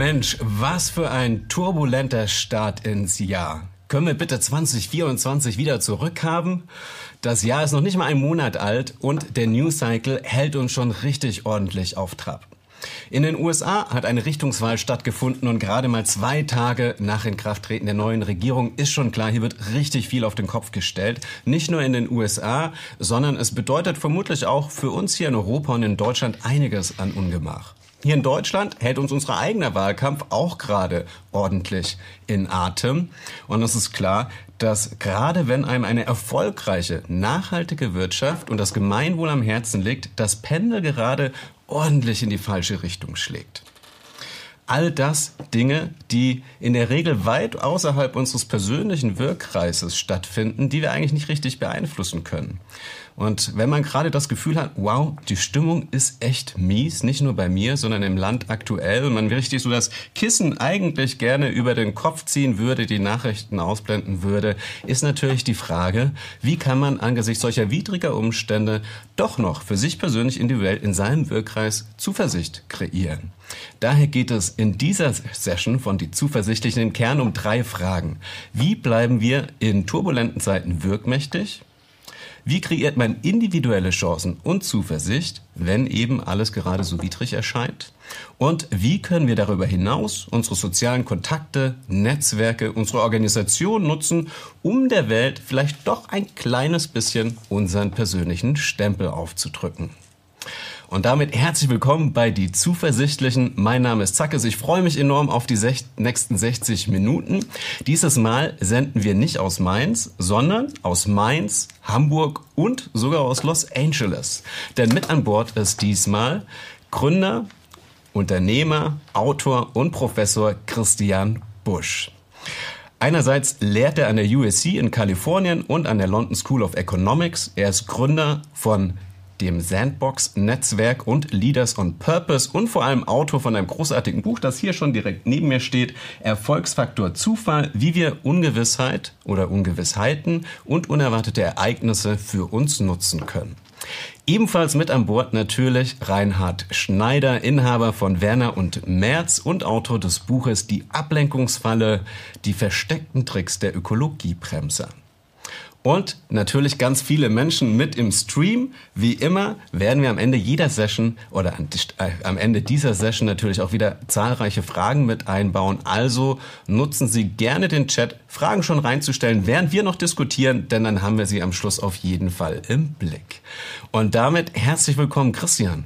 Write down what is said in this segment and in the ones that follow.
Mensch, was für ein turbulenter Start ins Jahr. Können wir bitte 2024 wieder zurückhaben? Das Jahr ist noch nicht mal einen Monat alt und der News Cycle hält uns schon richtig ordentlich auf Trab. In den USA hat eine Richtungswahl stattgefunden und gerade mal 2 Tage nach Inkrafttreten der neuen Regierung ist schon klar, hier wird richtig viel auf den Kopf gestellt. Nicht nur in den USA, sondern es bedeutet vermutlich auch für uns hier in Europa und in Deutschland einiges an Ungemach. Hier in Deutschland hält uns unser eigener Wahlkampf auch gerade ordentlich in Atem. Und es ist klar, dass gerade wenn einem eine erfolgreiche, nachhaltige Wirtschaft und das Gemeinwohl am Herzen liegt, das Pendel gerade ordentlich in die falsche Richtung schlägt. All das Dinge, die in der Regel weit außerhalb unseres persönlichen Wirkkreises stattfinden, die wir eigentlich nicht richtig beeinflussen können. Und wenn man gerade das Gefühl hat, wow, die Stimmung ist echt mies, nicht nur bei mir, sondern im Land aktuell, und man richtig so das Kissen eigentlich gerne über den Kopf ziehen würde, die Nachrichten ausblenden würde, ist natürlich die Frage, wie kann man angesichts solcher widriger Umstände doch noch für sich persönlich individuell in seinem Wirkkreis Zuversicht kreieren. Daher geht es in dieser Session von Die Zuversichtlichen im Kern um 3 Fragen. Wie bleiben wir in turbulenten Zeiten wirkmächtig? Wie kreiert man individuelle Chancen und Zuversicht, wenn eben alles gerade so widrig erscheint? Und wie können wir darüber hinaus unsere sozialen Kontakte, Netzwerke, unsere Organisation nutzen, um der Welt vielleicht doch ein kleines bisschen unseren persönlichen Stempel aufzudrücken? Und damit herzlich willkommen bei Die Zuversichtlichen. Mein Name ist Zackes. Ich freue mich enorm auf die nächsten 60 Minuten. Dieses Mal senden wir nicht aus Mainz, sondern aus Mainz, Hamburg und sogar aus Los Angeles. Denn mit an Bord ist diesmal Gründer, Unternehmer, Autor und Professor Christian Busch. Einerseits lehrt er an der USC in Kalifornien und an der London School of Economics. Er ist Gründer von dem Sandbox-Netzwerk und Leaders on Purpose und vor allem Autor von einem großartigen Buch, das hier schon direkt neben mir steht, Erfolgsfaktor Zufall, wie wir Ungewissheit oder Ungewissheiten und unerwartete Ereignisse für uns nutzen können. Ebenfalls mit an Bord natürlich Reinhard Schneider, Inhaber von Werner und Merz und Autor des Buches Die Ablenkungsfalle, die versteckten Tricks der Ökologiebremse. Und natürlich ganz viele Menschen mit im Stream. Wie immer werden wir am Ende jeder Session oder am Ende dieser Session natürlich auch wieder zahlreiche Fragen mit einbauen. Also nutzen Sie gerne den Chat, Fragen schon reinzustellen, während wir noch diskutieren, denn dann haben wir sie am Schluss auf jeden Fall im Blick. Und damit herzlich willkommen, Christian.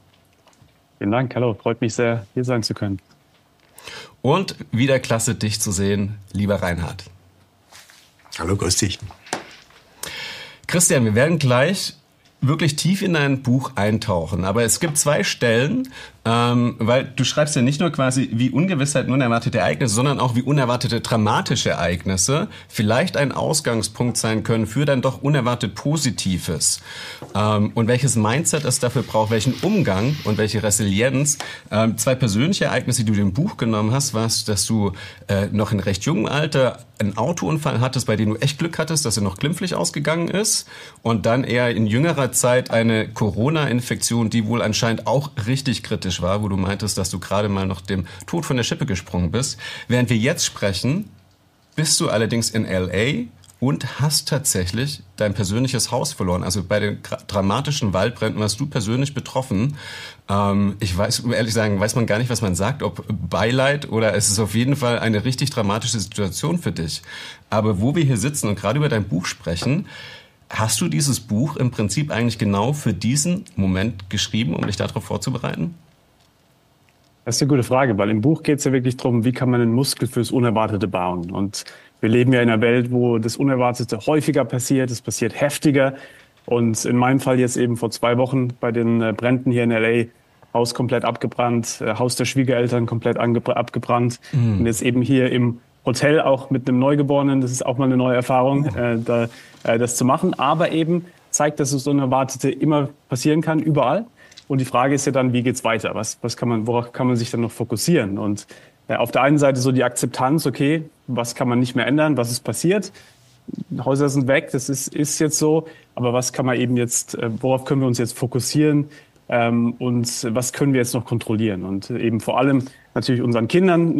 Vielen Dank, hallo, freut mich sehr, hier sein zu können. Und wieder klasse, dich zu sehen, lieber Reinhard. Hallo, grüß dich. Christian, wir werden gleich wirklich tief in dein Buch eintauchen. Aber es gibt 2 Stellen, weil du schreibst ja nicht nur quasi, wie Ungewissheit und unerwartete Ereignisse, sondern auch wie unerwartete dramatische Ereignisse vielleicht ein Ausgangspunkt sein können für dann doch unerwartet Positives. Und welches Mindset es dafür braucht, welchen Umgang und welche Resilienz. 2 persönliche Ereignisse, die du im Buch genommen hast, war, dass du noch in recht jungem Alter einen Autounfall hattest, bei dem du echt Glück hattest, dass er noch glimpflich ausgegangen ist. Und dann eher in jüngerer Zeit eine Corona-Infektion, die wohl anscheinend auch richtig kritisch war, wo du meintest, dass du gerade mal noch dem Tod von der Schippe gesprungen bist. Während wir jetzt sprechen, bist du allerdings in L.A. und hast tatsächlich dein persönliches Haus verloren. Also bei den dramatischen Waldbränden warst du persönlich betroffen. Ich weiß, um ehrlich zu sagen, weiß man gar nicht, was man sagt, ob Beileid oder es ist auf jeden Fall eine richtig dramatische Situation für dich. Aber wo wir hier sitzen und gerade über dein Buch sprechen, hast du dieses Buch im Prinzip eigentlich genau für diesen Moment geschrieben, um dich darauf vorzubereiten? Das ist eine gute Frage, weil im Buch geht es ja wirklich darum, wie kann man einen Muskel fürs Unerwartete bauen. Und wir leben ja in einer Welt, wo das Unerwartete häufiger passiert, es passiert heftiger. Und in meinem Fall jetzt eben vor 2 Wochen bei den Bränden hier in L.A., Haus komplett abgebrannt, Haus der Schwiegereltern komplett abgebrannt. Und jetzt eben hier im Hotel auch mit einem Neugeborenen, das ist auch mal eine neue Erfahrung, das zu machen. Aber eben zeigt, dass das Unerwartete immer passieren kann, überall. Und die Frage ist ja dann, wie geht's weiter? Worauf kann man sich dann noch fokussieren? Und auf der einen Seite so die Akzeptanz, okay, was kann man nicht mehr ändern, was ist passiert? Häuser sind weg, das ist jetzt so. Aber was kann man eben jetzt, worauf können wir uns jetzt fokussieren? Und was können wir jetzt noch kontrollieren? Und eben vor allem natürlich unseren Kindern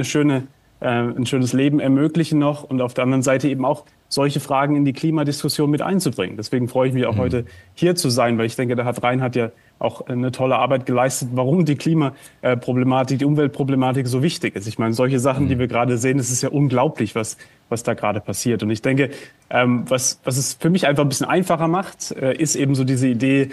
ein schönes Leben ermöglichen noch und auf der anderen Seite eben auch solche Fragen in die Klimadiskussion mit einzubringen. Deswegen freue ich mich auch heute hier zu sein, weil ich denke, da hat Reinhard ja auch eine tolle Arbeit geleistet, warum die Klimaproblematik, die Umweltproblematik so wichtig ist. Ich meine, solche Sachen, die wir gerade sehen, es ist ja unglaublich, was da gerade passiert. Und ich denke, was es für mich einfach ein bisschen einfacher macht, ist eben so diese Idee,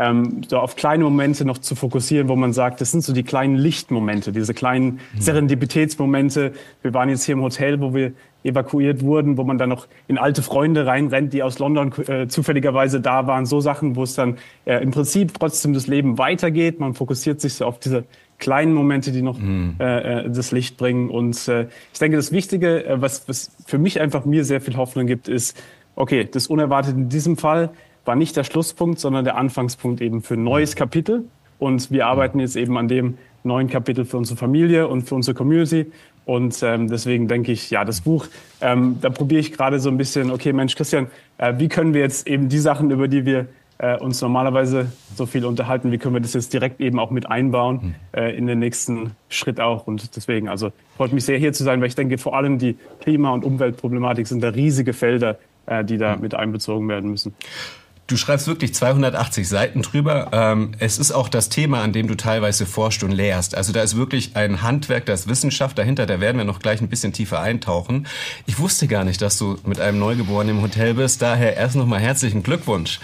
so auf kleine Momente noch zu fokussieren, wo man sagt, das sind so die kleinen Lichtmomente, diese kleinen Serendipitätsmomente. Wir waren jetzt hier im Hotel, wo wir evakuiert wurden, wo man dann noch in alte Freunde reinrennt, die aus London zufälligerweise da waren. So Sachen, wo es dann im Prinzip trotzdem das Leben weitergeht. Man fokussiert sich so auf diese kleinen Momente, die noch das Licht bringen. Und ich denke, das Wichtige, was für mich einfach mir sehr viel Hoffnung gibt, ist, okay, das Unerwartete in diesem Fall war nicht der Schlusspunkt, sondern der Anfangspunkt eben für ein neues Kapitel. Und wir arbeiten jetzt eben an dem neuen Kapitel für unsere Familie und für unsere Community. Und deswegen denke ich, ja, das Buch, da probiere ich gerade so ein bisschen, okay, Mensch, Christian, wie können wir jetzt eben die Sachen, über die wir uns normalerweise so viel unterhalten, wie können wir das jetzt direkt eben auch mit einbauen in den nächsten Schritt auch. Und deswegen, also freut mich sehr, hier zu sein, weil ich denke, vor allem die Klima- und Umweltproblematik sind da riesige Felder, die da mit einbezogen werden müssen. Du schreibst wirklich 280 Seiten drüber. Es ist auch das Thema, an dem du teilweise forschst und lehrst. Also da ist wirklich ein Handwerk, da ist Wissenschaft dahinter. Da werden wir noch gleich ein bisschen tiefer eintauchen. Ich wusste gar nicht, dass du mit einem Neugeborenen im Hotel bist. Daher erst nochmal herzlichen Glückwunsch.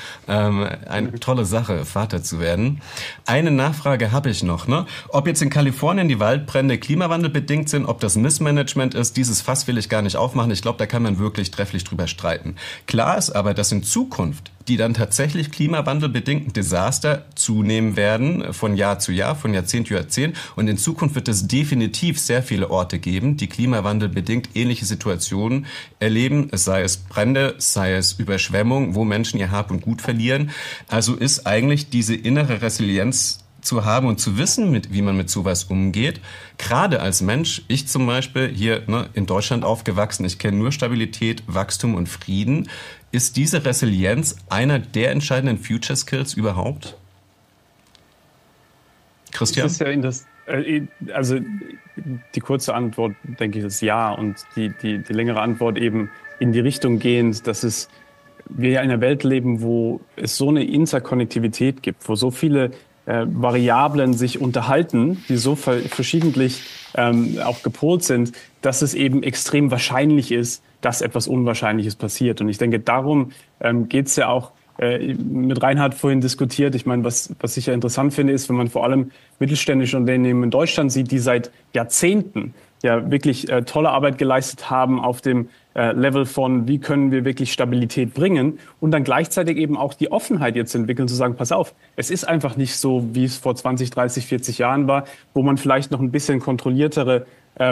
Eine tolle Sache, Vater zu werden. Eine Nachfrage habe ich noch, ne? Ob jetzt in Kalifornien die Waldbrände klimawandelbedingt sind, ob das Missmanagement ist, dieses Fass will ich gar nicht aufmachen. Ich glaube, da kann man wirklich trefflich drüber streiten. Klar ist aber, dass in Zukunft die dann tatsächlich klimawandelbedingten Desaster zunehmen werden, von Jahr zu Jahr, von Jahrzehnt zu Jahrzehnt. Und in Zukunft wird es definitiv sehr viele Orte geben, die klimawandelbedingt ähnliche Situationen erleben, sei es Brände, sei es Überschwemmung, wo Menschen ihr Hab und Gut verlieren. Also ist eigentlich diese innere Resilienz zu haben und zu wissen, wie man mit sowas umgeht. Gerade als Mensch, ich zum Beispiel hier in Deutschland aufgewachsen, ich kenne nur Stabilität, Wachstum und Frieden. Ist diese Resilienz einer der entscheidenden Future Skills überhaupt? Christian? Das ist ja also die kurze Antwort, denke ich, ist ja. Und die längere Antwort eben in die Richtung gehend, dass wir ja in einer Welt leben, wo es so eine Interkonnektivität gibt, wo so viele Variablen sich unterhalten, die so verschiedentlich auch gepolt sind, dass es eben extrem wahrscheinlich ist, dass etwas Unwahrscheinliches passiert. Und ich denke, darum geht's ja auch, mit Reinhard vorhin diskutiert. Ich meine, was ich ja interessant finde, ist, wenn man vor allem mittelständische Unternehmen in Deutschland sieht, die seit Jahrzehnten ja wirklich tolle Arbeit geleistet haben auf dem Level von, wie können wir wirklich Stabilität bringen und dann gleichzeitig eben auch die Offenheit jetzt entwickeln, zu sagen, pass auf, es ist einfach nicht so, wie es vor 20, 30, 40 Jahren war, wo man vielleicht noch ein bisschen kontrolliertere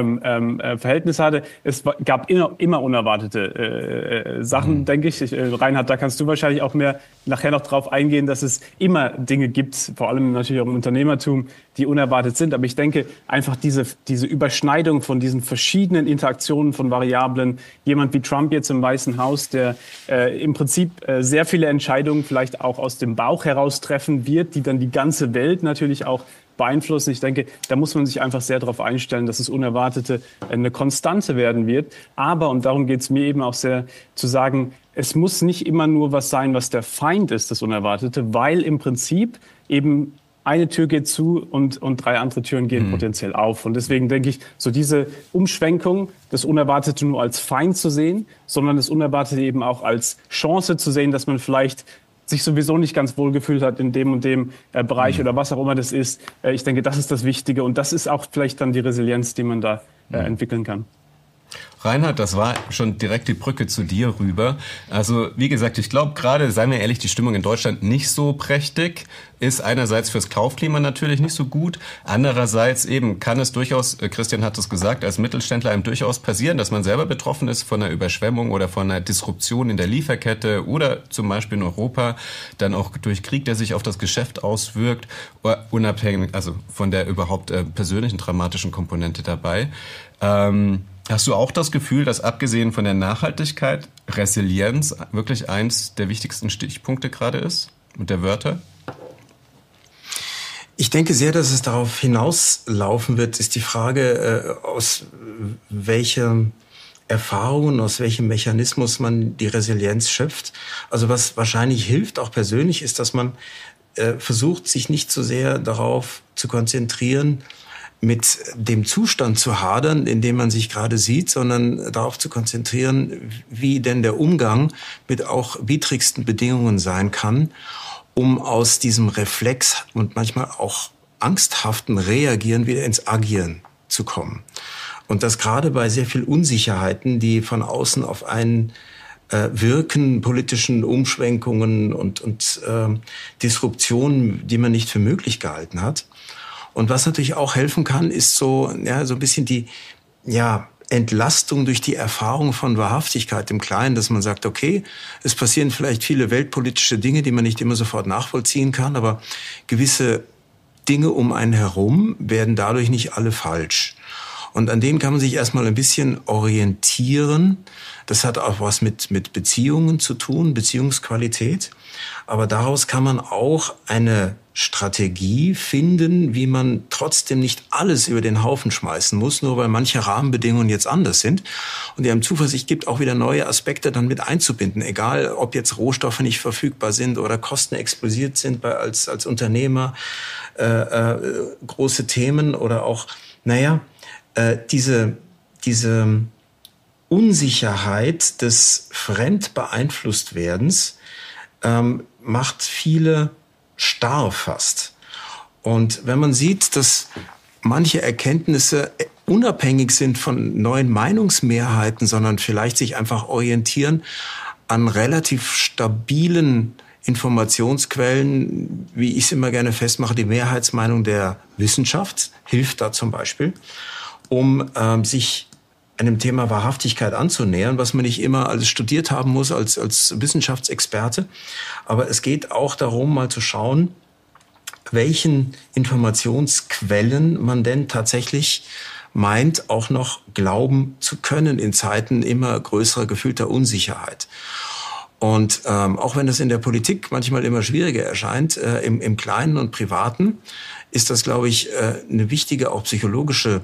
Verhältnis hatte. Es gab immer unerwartete Sachen, denke ich. Reinhard, da kannst du wahrscheinlich auch mehr nachher noch drauf eingehen, dass es immer Dinge gibt, vor allem natürlich auch im Unternehmertum, die unerwartet sind. Aber ich denke, einfach diese Überschneidung von diesen verschiedenen Interaktionen von Variablen, jemand wie Trump jetzt im Weißen Haus, der im Prinzip sehr viele Entscheidungen vielleicht auch aus dem Bauch heraus treffen wird, die dann die ganze Welt natürlich auch beeinflussen. Ich denke, da muss man sich einfach sehr darauf einstellen, dass das Unerwartete eine Konstante werden wird. Aber, und darum geht es mir eben auch sehr, zu sagen, es muss nicht immer nur was sein, was der Feind ist, das Unerwartete, weil im Prinzip eben eine Tür geht zu und 3 andere Türen gehen potenziell auf. Und deswegen denke ich, so diese Umschwenkung, das Unerwartete nur als Feind zu sehen, sondern das Unerwartete eben auch als Chance zu sehen, dass man vielleicht sich sowieso nicht ganz wohl gefühlt hat in dem und dem Bereich oder was auch immer das ist. Ich denke, das ist das Wichtige und das ist auch vielleicht dann die Resilienz, die man da entwickeln kann. Reinhard, das war schon direkt die Brücke zu dir rüber. Also wie gesagt, ich glaube gerade, seien wir ehrlich, die Stimmung in Deutschland nicht so prächtig, ist einerseits fürs Kaufklima natürlich nicht so gut, andererseits eben kann es durchaus, Christian hat es gesagt, als Mittelständler einem durchaus passieren, dass man selber betroffen ist von einer Überschwemmung oder von einer Disruption in der Lieferkette oder zum Beispiel in Europa dann auch durch Krieg, der sich auf das Geschäft auswirkt, unabhängig, also von der überhaupt persönlichen dramatischen Komponente dabei. Hast du auch das Gefühl, dass abgesehen von der Nachhaltigkeit Resilienz wirklich eins der wichtigsten Stichpunkte gerade ist mit der Wörter? Ich denke sehr, dass es darauf hinauslaufen wird, ist die Frage, aus welcher Erfahrungen, aus welchem Mechanismus man die Resilienz schöpft. Also was wahrscheinlich hilft, auch persönlich, ist, dass man versucht, sich nicht so sehr darauf zu konzentrieren, mit dem Zustand zu hadern, in dem man sich gerade sieht, sondern darauf zu konzentrieren, wie denn der Umgang mit auch widrigsten Bedingungen sein kann, um aus diesem Reflex und manchmal auch angsthaften Reagieren wieder ins Agieren zu kommen. Und das gerade bei sehr viel Unsicherheiten, die von außen auf einen wirken, politischen Umschwenkungen und Disruptionen, die man nicht für möglich gehalten hat. Und was natürlich auch helfen kann, ist so ein bisschen die Entlastung durch die Erfahrung von Wahrhaftigkeit im Kleinen, dass man sagt, okay, es passieren vielleicht viele weltpolitische Dinge, die man nicht immer sofort nachvollziehen kann, aber gewisse Dinge um einen herum werden dadurch nicht alle falsch. Und an denen kann man sich erstmal ein bisschen orientieren. Das hat auch was mit Beziehungen zu tun, Beziehungsqualität. Aber daraus kann man auch eine Strategie finden, wie man trotzdem nicht alles über den Haufen schmeißen muss, nur weil manche Rahmenbedingungen jetzt anders sind. Und die einem Zuversicht gibt, auch wieder neue Aspekte dann mit einzubinden. Egal, ob jetzt Rohstoffe nicht verfügbar sind oder Kosten explodiert sind als Unternehmer, große Themen oder auch, diese Unsicherheit des Fremdbeeinflusstwerdens macht viele starr fast. Und wenn man sieht, dass manche Erkenntnisse unabhängig sind von neuen Meinungsmehrheiten, sondern vielleicht sich einfach orientieren an relativ stabilen Informationsquellen, wie ich es immer gerne festmache, die Mehrheitsmeinung der Wissenschaft hilft da zum Beispiel, um sich einem Thema Wahrhaftigkeit anzunähern, was man nicht immer alles studiert haben muss als Wissenschaftsexperte. Aber es geht auch darum, mal zu schauen, welchen Informationsquellen man denn tatsächlich meint, auch noch glauben zu können in Zeiten immer größerer gefühlter Unsicherheit. Und auch wenn das in der Politik manchmal immer schwieriger erscheint, im Kleinen und Privaten, ist das, glaube ich, eine wichtige, auch psychologische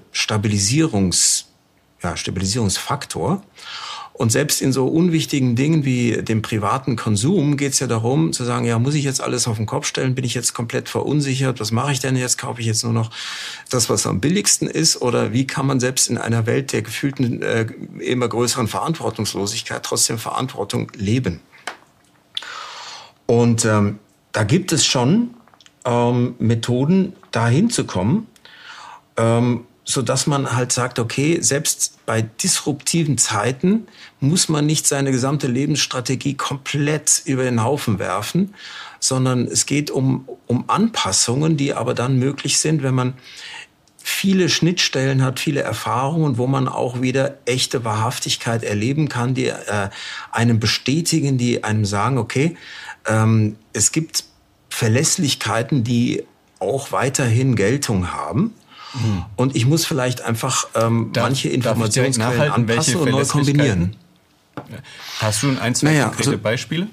Stabilisierungsfaktor. Und selbst in so unwichtigen Dingen wie dem privaten Konsum geht es ja darum zu sagen, ja, muss ich jetzt alles auf den Kopf stellen? Bin ich jetzt komplett verunsichert? Was mache ich denn jetzt? Kaufe ich jetzt nur noch das, was am billigsten ist? Oder wie kann man selbst in einer Welt der gefühlten immer größeren Verantwortungslosigkeit trotzdem Verantwortung leben? Und da gibt es schon Methoden, dahin zu kommen, so dass man halt sagt, okay, selbst bei disruptiven Zeiten muss man nicht seine gesamte Lebensstrategie komplett über den Haufen werfen, sondern es geht um Anpassungen, die aber dann möglich sind, wenn man viele Schnittstellen hat, viele Erfahrungen, wo man auch wieder echte Wahrhaftigkeit erleben kann, die einem bestätigen, die einem sagen, okay, es gibt Verlässlichkeiten, die auch weiterhin Geltung haben. Und ich muss vielleicht einfach manche Informationsquellen anpassen und neu kombinieren. Hast du zwei konkrete Beispiele?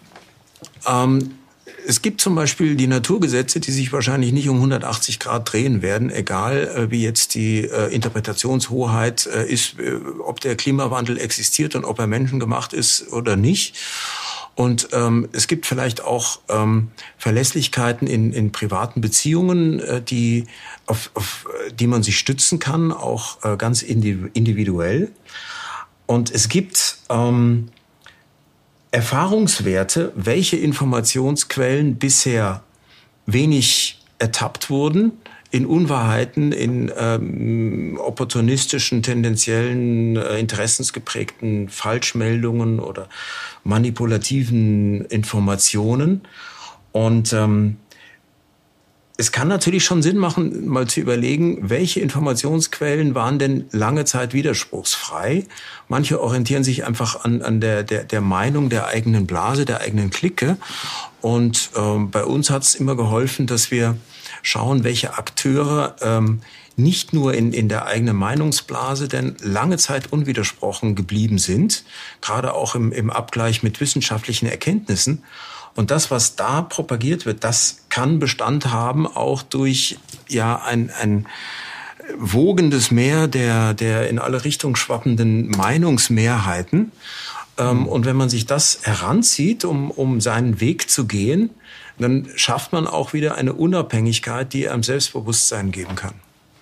Es gibt zum Beispiel die Naturgesetze, die sich wahrscheinlich nicht um 180 Grad drehen werden, egal wie jetzt die Interpretationshoheit ist, ob der Klimawandel existiert und ob er menschengemacht ist oder nicht. Und es gibt vielleicht auch Verlässlichkeiten in privaten Beziehungen, auf die man sich stützen kann, auch ganz individuell. Und es gibt Erfahrungswerte, welche Informationsquellen bisher wenig ertappt wurden, in Unwahrheiten, in opportunistischen, tendenziellen, interessensgeprägten Falschmeldungen oder manipulativen Informationen. Und es kann natürlich schon Sinn machen, mal zu überlegen, welche Informationsquellen waren denn lange Zeit widerspruchsfrei. Manche orientieren sich einfach an der Meinung der eigenen Blase, der eigenen Clique. Und bei uns hat es immer geholfen, dass wir schauen, welche Akteure nicht nur in der eigenen Meinungsblase, denn lange Zeit unwidersprochen geblieben sind, gerade auch im Abgleich mit wissenschaftlichen Erkenntnissen. Und das, was da propagiert wird, das kann Bestand haben, auch durch ja ein wogendes Meer der in alle Richtungen schwappenden Meinungsmehrheiten. Und wenn man sich das heranzieht, um seinen Weg zu gehen, dann schafft man auch wieder eine Unabhängigkeit, die einem Selbstbewusstsein geben kann.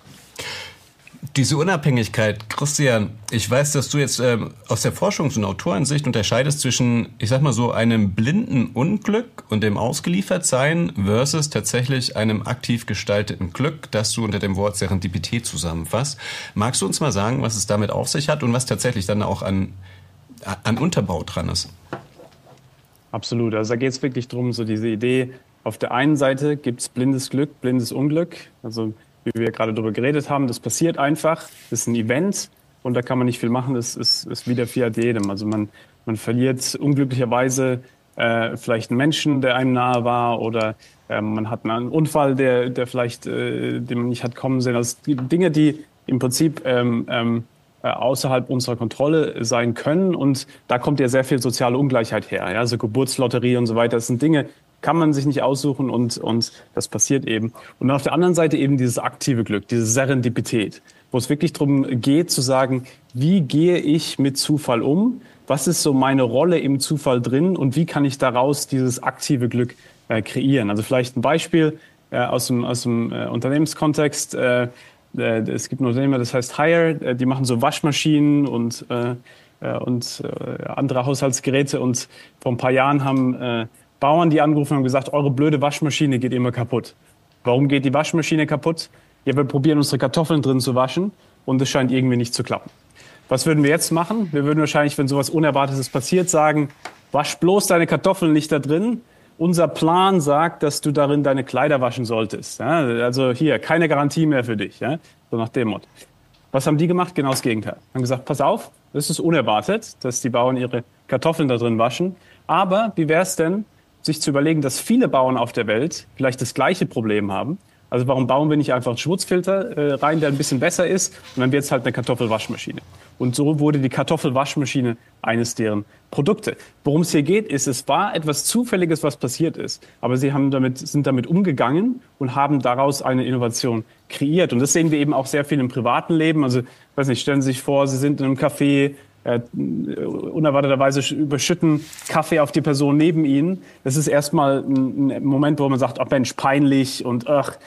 Diese Unabhängigkeit, Christian, ich weiß, dass du jetzt aus der Forschungs- und Autorensicht unterscheidest zwischen, ich sag mal so, einem blinden Unglück und dem Ausgeliefertsein versus tatsächlich einem aktiv gestalteten Glück, das du unter dem Wort Serendipität zusammenfasst. Magst du uns mal sagen, was es damit auf sich hat und was tatsächlich dann auch an Unterbau dran ist? Absolut. Also da geht es wirklich darum, so diese Idee, auf der einen Seite gibt es blindes Glück, blindes Unglück. Also wie wir gerade darüber geredet haben, das passiert einfach, das ist ein Event und da kann man nicht viel machen, das ist widerfährt jedem. Also man verliert unglücklicherweise vielleicht einen Menschen, der einem nahe war, oder man hat einen Unfall, der vielleicht, den man nicht hat kommen sehen. Also Dinge, die im Prinzip außerhalb unserer Kontrolle sein können, und da kommt ja sehr viel soziale Ungleichheit her. Ja? Also Geburtslotterie und so weiter, das sind Dinge, kann man sich nicht aussuchen, und das passiert eben. Und auf der anderen Seite eben dieses aktive Glück, diese Serendipität, wo es wirklich darum geht zu sagen, wie gehe ich mit Zufall um? Was ist so meine Rolle im Zufall drin und wie kann ich daraus dieses aktive Glück kreieren? Also vielleicht ein Beispiel aus dem Unternehmenskontext. Es gibt ein Unternehmen, das heißt Haier, die machen so Waschmaschinen und andere Haushaltsgeräte, und vor ein paar Jahren haben Bauern, die angerufen haben, gesagt, eure blöde Waschmaschine geht immer kaputt. Warum geht die Waschmaschine kaputt? Ja, wir probieren unsere Kartoffeln drin zu waschen und es scheint irgendwie nicht zu klappen. Was würden wir jetzt machen? Wir würden wahrscheinlich, wenn sowas Unerwartetes passiert, sagen, wasch bloß deine Kartoffeln nicht da drin. Unser Plan sagt, dass du darin deine Kleider waschen solltest. Ja, also hier, keine Garantie mehr für dich. Ja? So nach dem Motto. Was haben die gemacht? Genau das Gegenteil. Haben gesagt, pass auf, das ist unerwartet, dass die Bauern ihre Kartoffeln da drin waschen. Aber wie wäre es denn, sich zu überlegen, dass viele Bauern auf der Welt vielleicht das gleiche Problem haben. Also warum bauen wir nicht einfach einen Schmutzfilter rein, der ein bisschen besser ist, und dann wird es halt eine Kartoffelwaschmaschine. Und so wurde die Kartoffelwaschmaschine eines deren Produkte. Worum es hier geht, ist, es war etwas Zufälliges, was passiert ist. Aber sie sind damit umgegangen und haben daraus eine Innovation kreiert. Und das sehen wir eben auch sehr viel im privaten Leben. Also, weiß nicht, stellen Sie sich vor, Sie sind in einem Café, unerwarteterweise überschütten Kaffee auf die Person neben Ihnen. Das ist erstmal ein Moment, wo man sagt, oh Mensch, peinlich und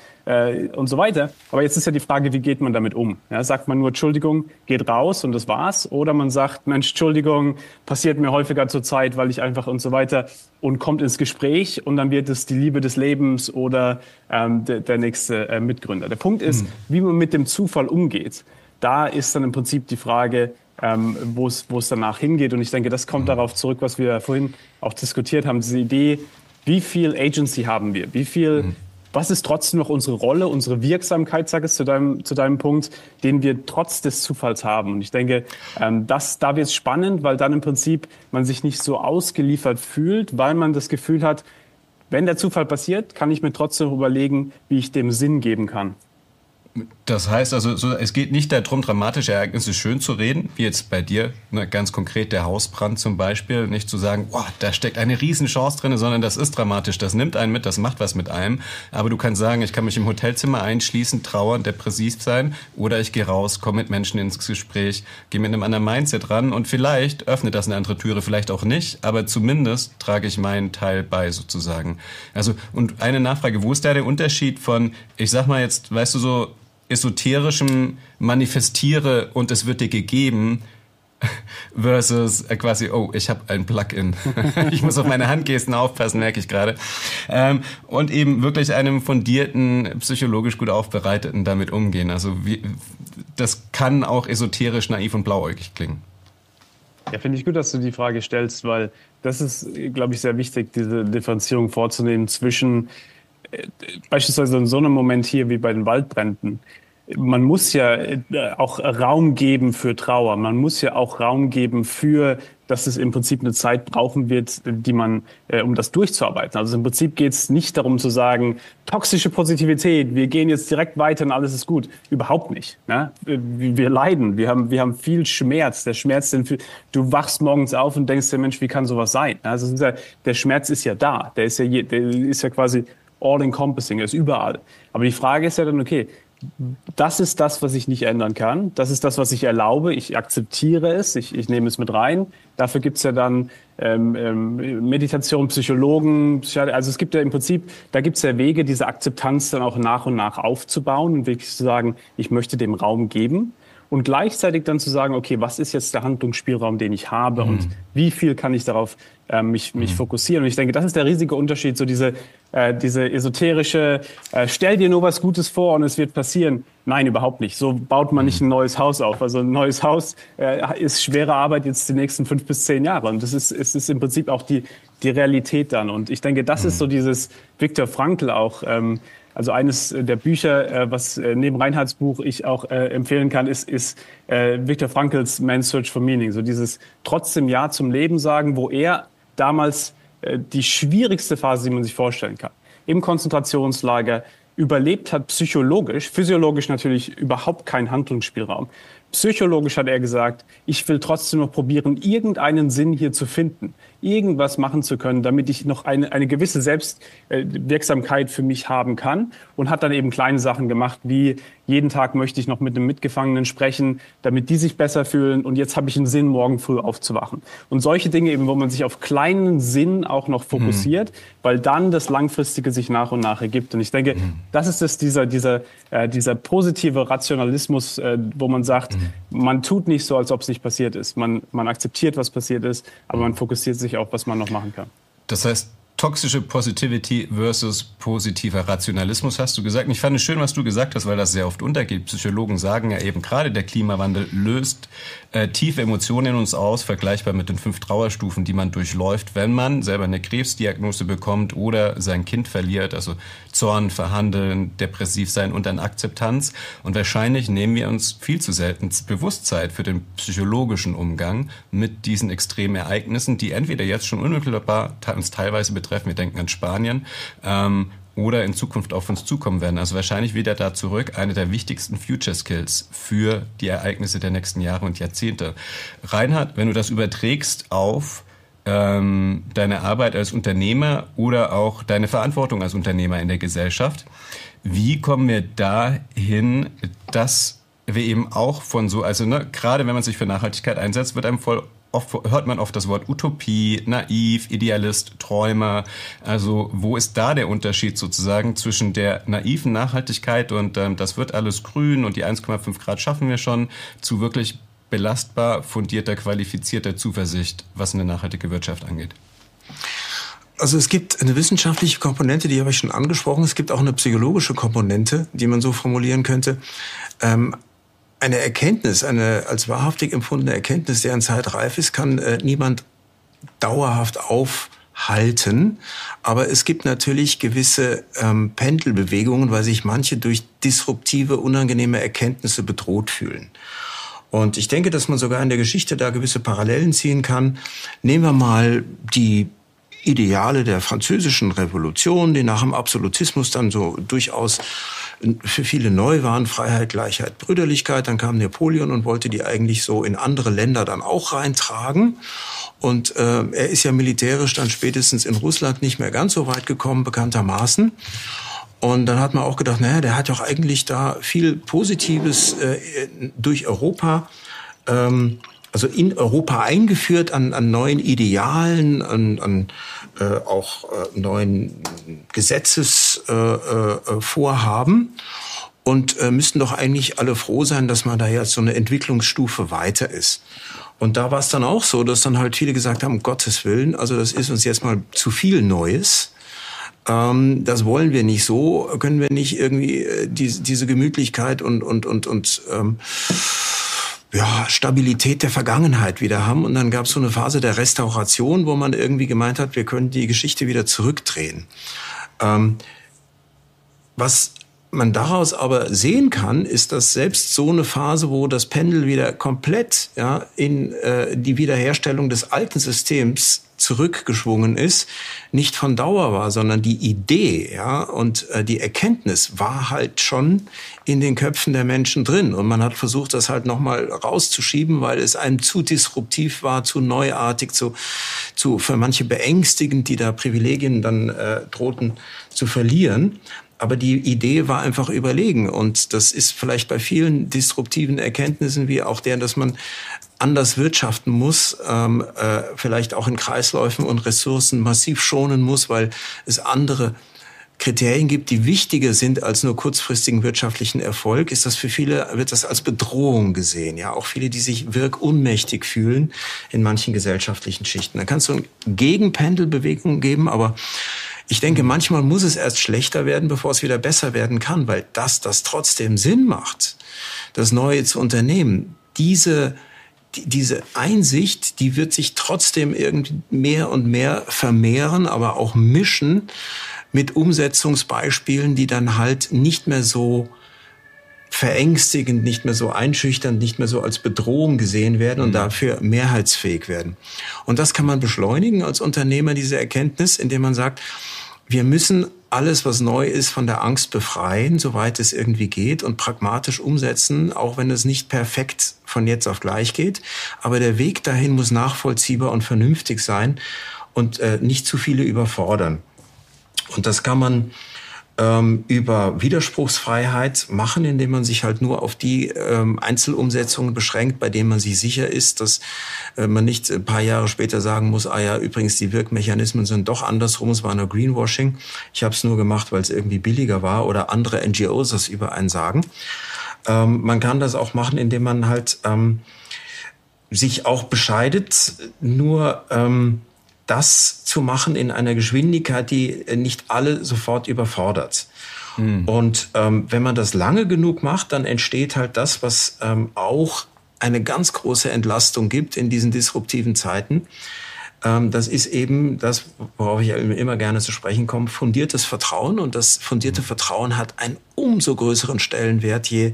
und so weiter. Aber jetzt ist ja die Frage, wie geht man damit um? Ja, sagt man nur, Entschuldigung, geht raus und das war's? Oder man sagt, Mensch, Entschuldigung, passiert mir häufiger zur Zeit, weil ich einfach und so weiter, und kommt ins Gespräch, und dann wird es die Liebe des Lebens oder der nächste Mitgründer. Der Punkt ist, wie man mit dem Zufall umgeht. Da ist dann im Prinzip die Frage, wo es danach hingeht. Und ich denke, das kommt darauf zurück, was wir vorhin auch diskutiert haben, diese Idee, wie viel Agency haben wir? Was ist trotzdem noch unsere Rolle, unsere Wirksamkeit, sag es zu deinem Punkt, den wir trotz des Zufalls haben? Und ich denke, da wird es spannend, weil dann im Prinzip man sich nicht so ausgeliefert fühlt, weil man das Gefühl hat, wenn der Zufall passiert, kann ich mir trotzdem überlegen, wie ich dem Sinn geben kann. Das heißt also, es geht nicht darum, dramatische Ereignisse schön zu reden, wie jetzt bei dir, ne, ganz konkret der Hausbrand zum Beispiel, nicht zu sagen, oh, da steckt eine Riesenchance drin, sondern das ist dramatisch, das nimmt einen mit, das macht was mit einem. Aber du kannst sagen, ich kann mich im Hotelzimmer einschließen, trauern, depressiv sein, oder ich gehe raus, komme mit Menschen ins Gespräch, gehe mit einem anderen Mindset ran, und vielleicht öffnet das eine andere Türe, vielleicht auch nicht, aber zumindest trage ich meinen Teil bei sozusagen. Also, und eine Nachfrage, wo ist da der Unterschied von, ich sag mal jetzt, weißt du, so esoterischem Manifestiere und es wird dir gegeben versus quasi, oh, ich habe ein Plugin. Ich muss auf meine Handgesten aufpassen, merke ich gerade. Und eben wirklich einem fundierten, psychologisch gut aufbereiteten damit umgehen. Also das kann auch esoterisch, naiv und blauäugig klingen. Ja, finde ich gut, dass du die Frage stellst, weil das ist, glaube ich, sehr wichtig, diese Differenzierung vorzunehmen zwischen beispielsweise in so einem Moment hier wie bei den Waldbränden. Man muss ja auch Raum geben für Trauer. Man muss ja auch Raum geben für, dass es im Prinzip eine Zeit brauchen wird, die man, um das durchzuarbeiten. Also im Prinzip geht es nicht darum zu sagen, toxische Positivität, wir gehen jetzt direkt weiter und alles ist gut. Überhaupt nicht. Ne? Wir leiden, wir haben viel Schmerz. Der Schmerz, du wachst morgens auf und denkst dir, Mensch, wie kann sowas sein? Also der Schmerz ist ja da. Der ist ja quasi all-encompassing, er ist überall. Aber die Frage ist ja dann, okay, das ist das, was ich nicht ändern kann. Das ist das, was ich erlaube. Ich akzeptiere es. Ich nehme es mit rein. Dafür gibt's ja dann Meditation, Psychologen. Also es gibt ja im Prinzip, da gibt's ja Wege, diese Akzeptanz dann auch nach und nach aufzubauen und wirklich zu sagen, ich möchte dem Raum geben. Und gleichzeitig dann zu sagen, okay, was ist jetzt der Handlungsspielraum, den ich habe und wie viel kann ich darauf mich fokussieren? Und ich denke, das ist der riesige Unterschied, so diese esoterische, stell dir nur was Gutes vor und es wird passieren. Nein, überhaupt nicht. So baut man nicht ein neues Haus auf. Also ein neues Haus ist schwere Arbeit jetzt die nächsten 5 bis 10 Jahre. Und es ist im Prinzip auch die Realität dann. Und ich denke, das ist so dieses Viktor Frankl auch, also eines der Bücher, was neben Reinhards Buch ich auch empfehlen kann, ist Viktor Frankls Man's Search for Meaning. So dieses trotzdem Ja zum Leben sagen, wo er damals die schwierigste Phase, die man sich vorstellen kann, im Konzentrationslager überlebt hat, psychologisch, physiologisch natürlich überhaupt keinen Handlungsspielraum. Psychologisch hat er gesagt, ich will trotzdem noch probieren, irgendeinen Sinn hier zu finden, irgendwas machen zu können, damit ich noch eine gewisse Selbstwirksamkeit für mich haben kann, und hat dann eben kleine Sachen gemacht, wie jeden Tag möchte ich noch mit einem Mitgefangenen sprechen, damit die sich besser fühlen, und jetzt habe ich einen Sinn, morgen früh aufzuwachen. Und solche Dinge eben, wo man sich auf kleinen Sinn auch noch fokussiert, weil dann das Langfristige sich nach und nach ergibt. Und ich denke, das ist dieser positive Rationalismus, wo man sagt, man tut nicht so, als ob es nicht passiert ist. Man akzeptiert, was passiert ist, aber man fokussiert sich auf, was man noch machen kann. Das heißt, toxische Positivity versus positiver Rationalismus, hast du gesagt. Und ich fand es schön, was du gesagt hast, weil das sehr oft untergeht. Psychologen sagen ja eben, gerade der Klimawandel löst tiefe Emotionen in uns aus, vergleichbar mit den 5 Trauerstufen, die man durchläuft, wenn man selber eine Krebsdiagnose bekommt oder sein Kind verliert, also Zorn, Verhandeln, depressiv sein und dann Akzeptanz. Und wahrscheinlich nehmen wir uns viel zu selten Bewusstsein für den psychologischen Umgang mit diesen extremen Ereignissen, die entweder jetzt schon unmittelbar uns teilweise betreffen, wir denken an Spanien, oder in Zukunft auf uns zukommen werden. Also wahrscheinlich wieder da zurück, eine der wichtigsten Future Skills für die Ereignisse der nächsten Jahre und Jahrzehnte. Reinhard, wenn du das überträgst auf deine Arbeit als Unternehmer oder auch deine Verantwortung als Unternehmer in der Gesellschaft, wie kommen wir dahin, dass wir eben auch von so, also gerade wenn man sich für Nachhaltigkeit einsetzt, hört man oft das Wort Utopie, naiv, Idealist, Träumer. Also wo ist da der Unterschied sozusagen zwischen der naiven Nachhaltigkeit und das wird alles grün und die 1,5 Grad schaffen wir schon, zu wirklich belastbar, fundierter, qualifizierter Zuversicht, was eine nachhaltige Wirtschaft angeht? Also es gibt eine wissenschaftliche Komponente, die habe ich schon angesprochen. Es gibt auch eine psychologische Komponente, die man so formulieren könnte. Eine Erkenntnis, eine als wahrhaftig empfundene Erkenntnis, deren Zeit reif ist, kann niemand dauerhaft aufhalten. Aber es gibt natürlich gewisse Pendelbewegungen, weil sich manche durch disruptive, unangenehme Erkenntnisse bedroht fühlen. Und ich denke, dass man sogar in der Geschichte da gewisse Parallelen ziehen kann. Nehmen wir mal die Ideale der französischen Revolution, die nach dem Absolutismus dann so durchaus für viele neu waren: Freiheit, Gleichheit, Brüderlichkeit. Dann kam Napoleon und wollte die eigentlich so in andere Länder dann auch reintragen. Und er ist ja militärisch dann spätestens in Russland nicht mehr ganz so weit gekommen, bekanntermaßen. Und dann hat man auch gedacht, naja, der hat doch eigentlich da viel Positives durch Europa, also in Europa eingeführt an neuen Idealen, an auch neuen Gesetzesvorhaben, und müssten doch eigentlich alle froh sein, dass man da jetzt so eine Entwicklungsstufe weiter ist. Und da war es dann auch so, dass dann halt viele gesagt haben, um Gottes Willen, also das ist uns jetzt mal zu viel Neues. Das wollen wir nicht so, können wir nicht irgendwie diese Gemütlichkeit und Stabilität der Vergangenheit wieder haben. Und dann gab es so eine Phase der Restauration, wo man irgendwie gemeint hat, wir können die Geschichte wieder zurückdrehen. Was man daraus aber sehen kann, ist, dass selbst so eine Phase, wo das Pendel wieder komplett in die Wiederherstellung des alten Systems zurückgeschwungen ist, nicht von Dauer war, sondern die Idee, und die Erkenntnis war halt schon in den Köpfen der Menschen drin. Und man hat versucht, das halt nochmal rauszuschieben, weil es einem zu disruptiv war, zu neuartig, zu für manche beängstigend, die da Privilegien dann drohten zu verlieren. Aber die Idee war einfach überlegen. Und das ist vielleicht bei vielen disruptiven Erkenntnissen wie auch der, dass man anders wirtschaften muss, vielleicht auch in Kreisläufen und Ressourcen massiv schonen muss, weil es andere Kriterien gibt, die wichtiger sind als nur kurzfristigen wirtschaftlichen Erfolg, ist das für viele, wird das als Bedrohung gesehen. Ja, auch viele, die sich wirkunmächtig fühlen in manchen gesellschaftlichen Schichten. Da kann es so eine Gegenpendelbewegung geben, aber ich denke, manchmal muss es erst schlechter werden, bevor es wieder besser werden kann, weil das trotzdem Sinn macht, das Neue zu unternehmen. Diese Einsicht, die wird sich trotzdem irgendwie mehr und mehr vermehren, aber auch mischen mit Umsetzungsbeispielen, die dann halt nicht mehr so verängstigend, nicht mehr so einschüchternd, nicht mehr so als Bedrohung gesehen werden und dafür mehrheitsfähig werden. Und das kann man beschleunigen als Unternehmer, diese Erkenntnis, indem man sagt, wir müssen alles, was neu ist, von der Angst befreien, soweit es irgendwie geht, und pragmatisch umsetzen, auch wenn es nicht perfekt von jetzt auf gleich geht. Aber der Weg dahin muss nachvollziehbar und vernünftig sein und nicht zu viele überfordern. Und das kann man über Widerspruchsfreiheit machen, indem man sich halt nur auf die Einzelumsetzungen beschränkt, bei denen man sich sicher ist, dass man nicht ein paar Jahre später sagen muss, übrigens, die Wirkmechanismen sind doch andersrum, es war nur Greenwashing. Ich habe es nur gemacht, weil es irgendwie billiger war oder andere NGOs das über einen sagen. Man kann das auch machen, indem man halt sich auch bescheidet, nur das zu machen in einer Geschwindigkeit, die nicht alle sofort überfordert. Und wenn man das lange genug macht, dann entsteht halt das, was auch eine ganz große Entlastung gibt in diesen disruptiven Zeiten. Das ist eben das, worauf ich immer gerne zu sprechen komme, fundiertes Vertrauen. Und das fundierte Vertrauen hat einen umso größeren Stellenwert, je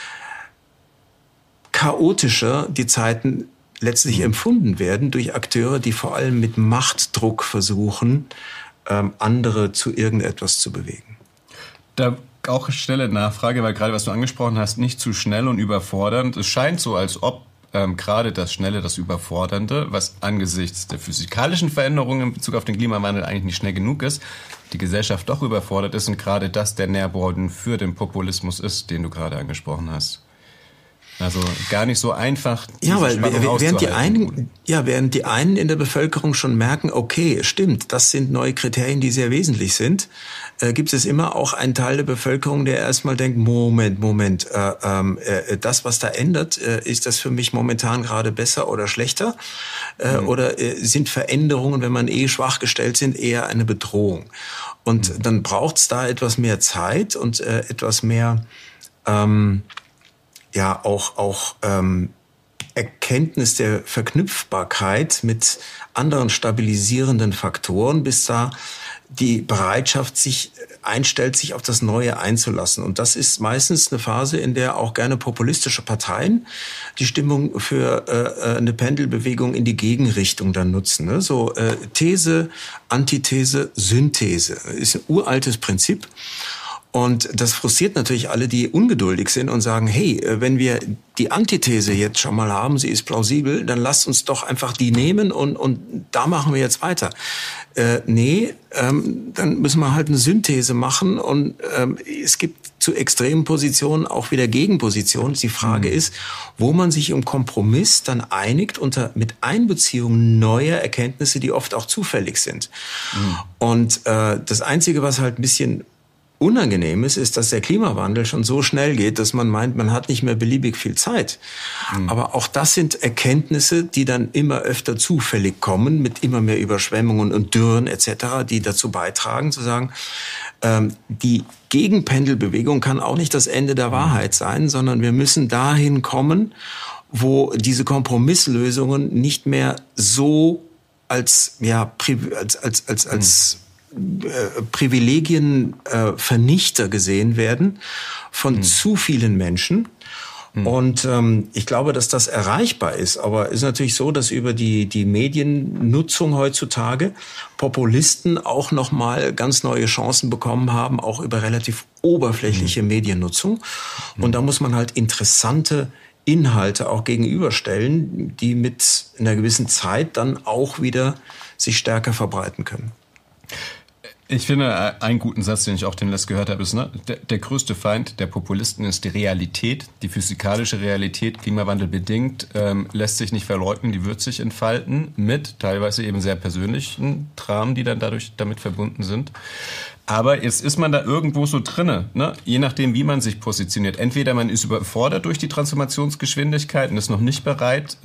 chaotischer die Zeiten letztlich empfunden werden durch Akteure, die vor allem mit Machtdruck versuchen, andere zu irgendetwas zu bewegen. Da auch schnelle Nachfrage, weil gerade was du angesprochen hast, nicht zu schnell und überfordernd. Es scheint so, als ob gerade das Schnelle, das Überfordernde, was angesichts der physikalischen Veränderungen in Bezug auf den Klimawandel eigentlich nicht schnell genug ist, die Gesellschaft doch überfordert ist und gerade das der Nährboden für den Populismus ist, den du gerade angesprochen hast. Also gar nicht so einfach. Ja, weil während die einen in der Bevölkerung schon merken, okay, stimmt, das sind neue Kriterien, die sehr wesentlich sind, gibt es immer auch einen Teil der Bevölkerung, der erstmal denkt, Moment, das, was da ändert, ist das für mich momentan gerade besser oder schlechter? Oder sind Veränderungen, wenn man schwach gestellt sind, eher eine Bedrohung? Und dann braucht es da etwas mehr Zeit und etwas mehr Erkenntnis der Verknüpfbarkeit mit anderen stabilisierenden Faktoren, bis da die Bereitschaft sich einstellt, sich auf das Neue einzulassen. Und das ist meistens eine Phase, in der auch gerne populistische Parteien die Stimmung für eine Pendelbewegung in die Gegenrichtung dann nutzen. Ne? So These, Antithese, Synthese ist ein uraltes Prinzip. Und das frustriert natürlich alle, die ungeduldig sind und sagen, hey, wenn wir die Antithese jetzt schon mal haben, sie ist plausibel, dann lasst uns doch einfach die nehmen und da machen wir jetzt weiter. Dann müssen wir halt eine Synthese machen und es gibt zu extremen Positionen auch wieder Gegenpositionen. Die Frage ist, wo man sich im Kompromiss dann einigt mit Einbeziehung neuer Erkenntnisse, die oft auch zufällig sind. Und das Einzige, was halt ein bisschen unangenehm ist, dass der Klimawandel schon so schnell geht, dass man meint, man hat nicht mehr beliebig viel Zeit. Aber auch das sind Erkenntnisse, die dann immer öfter zufällig kommen, mit immer mehr Überschwemmungen und Dürren etc., die dazu beitragen, zu sagen, die Gegenpendelbewegung kann auch nicht das Ende der Wahrheit sein, sondern wir müssen dahin kommen, wo diese Kompromisslösungen nicht mehr so als Privilegienvernichter gesehen werden von zu vielen Menschen. Und ich glaube, dass das erreichbar ist. Aber es ist natürlich so, dass über die Mediennutzung heutzutage Populisten auch nochmal ganz neue Chancen bekommen haben, auch über relativ oberflächliche Mediennutzung. Und da muss man halt interessante Inhalte auch gegenüberstellen, die mit einer gewissen Zeit dann auch wieder sich stärker verbreiten können. Ich finde, einen guten Satz, den ich auch den Les gehört habe, ist, ne, der größte Feind der Populisten ist die Realität, die physikalische Realität, Klimawandel bedingt, lässt sich nicht verleugnen, die wird sich entfalten, mit teilweise eben sehr persönlichen Dramen, die dann damit verbunden sind. Aber jetzt ist man da irgendwo so drinne, ne? Je nachdem, wie man sich positioniert. Entweder man ist überfordert durch die Transformationsgeschwindigkeit und ist noch nicht bereit,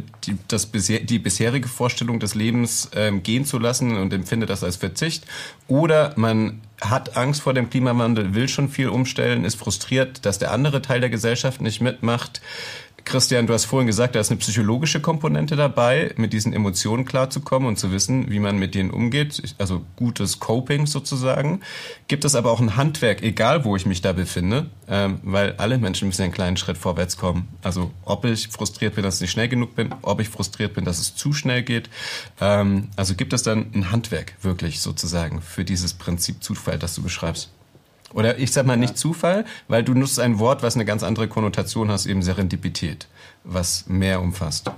die bisherige Vorstellung des Lebens gehen zu lassen und empfindet das als Verzicht. Oder man hat Angst vor dem Klimawandel, will schon viel umstellen, ist frustriert, dass der andere Teil der Gesellschaft nicht mitmacht. Christian, du hast vorhin gesagt, da ist eine psychologische Komponente dabei, mit diesen Emotionen klarzukommen und zu wissen, wie man mit denen umgeht. Also gutes Coping sozusagen. Gibt es aber auch ein Handwerk, egal wo ich mich da befinde, weil alle Menschen müssen einen kleinen Schritt vorwärts kommen. Also ob ich frustriert bin, dass ich nicht schnell genug bin, ob ich frustriert bin, dass es zu schnell geht. Also gibt es dann ein Handwerk wirklich sozusagen für dieses Prinzip Zufall, das du beschreibst? Oder ich sag mal nicht Zufall, weil du nutzt ein Wort, was eine ganz andere Konnotation hat, eben Serendipität, was mehr umfasst.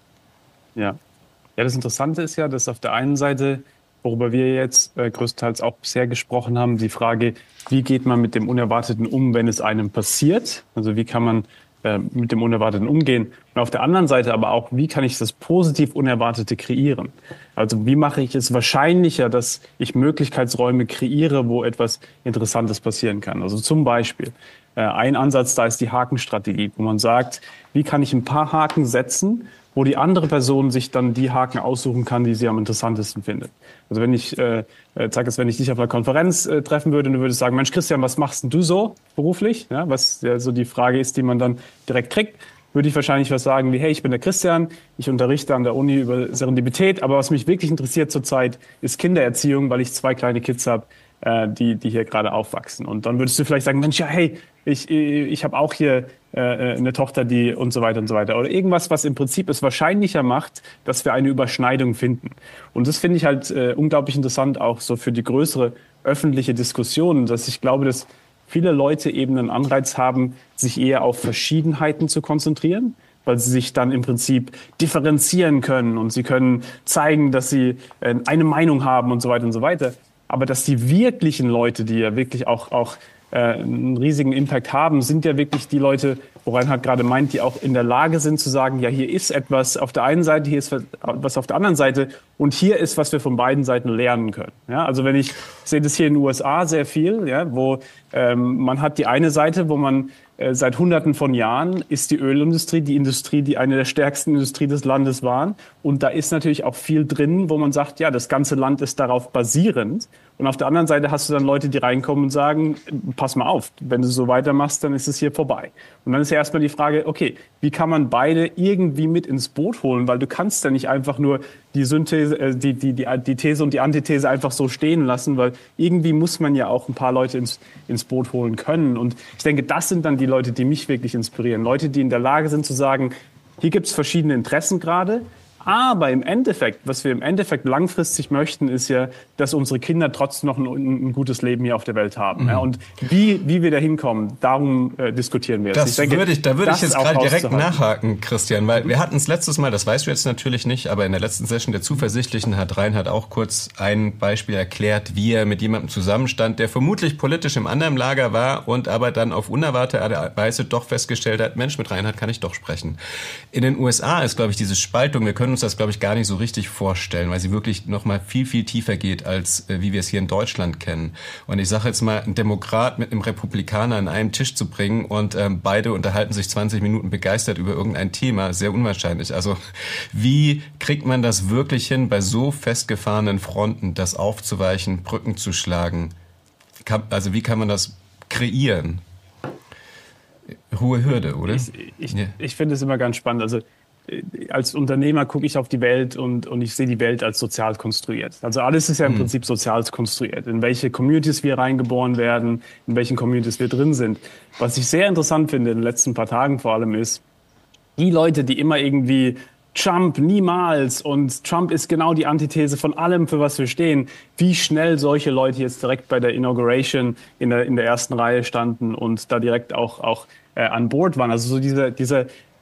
Ja, das Interessante ist ja, dass auf der einen Seite, worüber wir jetzt größtenteils auch bisher gesprochen haben, die Frage, wie geht man mit dem Unerwarteten um, wenn es einem passiert? Also wie kann man mit dem Unerwarteten umgehen? Und auf der anderen Seite aber auch, wie kann ich das positiv Unerwartete kreieren? Also wie mache ich es wahrscheinlicher, dass ich Möglichkeitsräume kreiere, wo etwas Interessantes passieren kann? Also zum Beispiel, ein Ansatz da ist die Hakenstrategie, wo man sagt, wie kann ich ein paar Haken setzen, wo die andere Person sich dann die Haken aussuchen kann, die sie am interessantesten findet. Also wenn ich, wenn ich dich auf einer Konferenz treffen würde und du würdest sagen, Mensch Christian, was machst denn du so beruflich? Ja, was ja so die Frage ist, die man dann direkt kriegt, würde ich wahrscheinlich was sagen wie, hey, ich bin der Christian, ich unterrichte an der Uni über Serendipität, aber was mich wirklich interessiert zurzeit ist Kindererziehung, weil ich 2 kleine Kids habe, die hier gerade aufwachsen. Und dann würdest du vielleicht sagen, Mensch, ja, hey, ich habe auch hier eine Tochter, die und so weiter und so weiter. Oder irgendwas, was im Prinzip es wahrscheinlicher macht, dass wir eine Überschneidung finden. Und das finde ich halt unglaublich interessant, auch so für die größere öffentliche Diskussion, dass ich glaube, dass viele Leute eben einen Anreiz haben, sich eher auf Verschiedenheiten zu konzentrieren, weil sie sich dann im Prinzip differenzieren können und sie können zeigen, dass sie eine Meinung haben und so weiter und so weiter. Aber dass die wirklichen Leute, die ja wirklich auch einen riesigen Impact haben, sind ja wirklich die Leute, wo Reinhard gerade meint, die auch in der Lage sind zu sagen, ja, hier ist etwas auf der einen Seite, hier ist was auf der anderen Seite und hier ist, was wir von beiden Seiten lernen können. Ja, also ich sehe das hier in den USA sehr viel, ja, wo man hat die eine Seite, wo man seit Hunderten von Jahren ist die Ölindustrie, die eine der stärksten Industrien des Landes waren. Und da ist natürlich auch viel drin, wo man sagt, ja, das ganze Land ist darauf basierend. Und auf der anderen Seite hast du dann Leute, die reinkommen und sagen, pass mal auf, wenn du so weitermachst, dann ist es hier vorbei. Und dann ist ja erstmal die Frage, okay, wie kann man beide irgendwie mit ins Boot holen? Weil du kannst ja nicht einfach nur die Synthese, die These und die Antithese einfach so stehen lassen, weil irgendwie muss man ja auch ein paar Leute ins Boot holen können. Und ich denke, das sind dann die Leute, die mich wirklich inspirieren. Leute, die in der Lage sind zu sagen, hier gibt es verschiedene Interessen gerade, aber im Endeffekt, was wir im Endeffekt langfristig möchten, ist ja, dass unsere Kinder trotzdem noch ein gutes Leben hier auf der Welt haben. Mhm. Ja, und wie wir da hinkommen, darum diskutieren wir jetzt. Da würde ich jetzt gerade direkt nachhaken, Christian, weil wir hatten es letztes Mal, das weißt du jetzt natürlich nicht, aber in der letzten Session der Zuversichtlichen hat Reinhard auch kurz ein Beispiel erklärt, wie er mit jemandem zusammenstand, der vermutlich politisch im anderen Lager war und aber dann auf unerwartete Weise doch festgestellt hat, Mensch, mit Reinhard kann ich doch sprechen. In den USA ist, glaube ich, diese Spaltung, wir können uns das, glaube ich, gar nicht so richtig vorstellen, weil sie wirklich noch mal viel, viel tiefer geht, als wie wir es hier in Deutschland kennen. Und ich sage jetzt mal, einen Demokrat mit einem Republikaner an einen Tisch zu bringen und beide unterhalten sich 20 Minuten begeistert über irgendein Thema, sehr unwahrscheinlich. Also wie kriegt man das wirklich hin, bei so festgefahrenen Fronten das aufzuweichen, Brücken zu schlagen? Also wie kann man das kreieren? Hohe Hürde, oder? Ich finde es immer ganz spannend. Also als Unternehmer gucke ich auf die Welt und ich sehe die Welt als sozial konstruiert. Also alles ist ja im Prinzip sozial konstruiert. In welche Communities wir reingeboren werden, in welchen Communities wir drin sind. Was ich sehr interessant finde in den letzten paar Tagen vor allem ist, die Leute, die immer irgendwie Trump niemals und Trump ist genau die Antithese von allem, für was wir stehen, wie schnell solche Leute jetzt direkt bei der Inauguration in der ersten Reihe standen und da direkt auch an Bord waren. Also so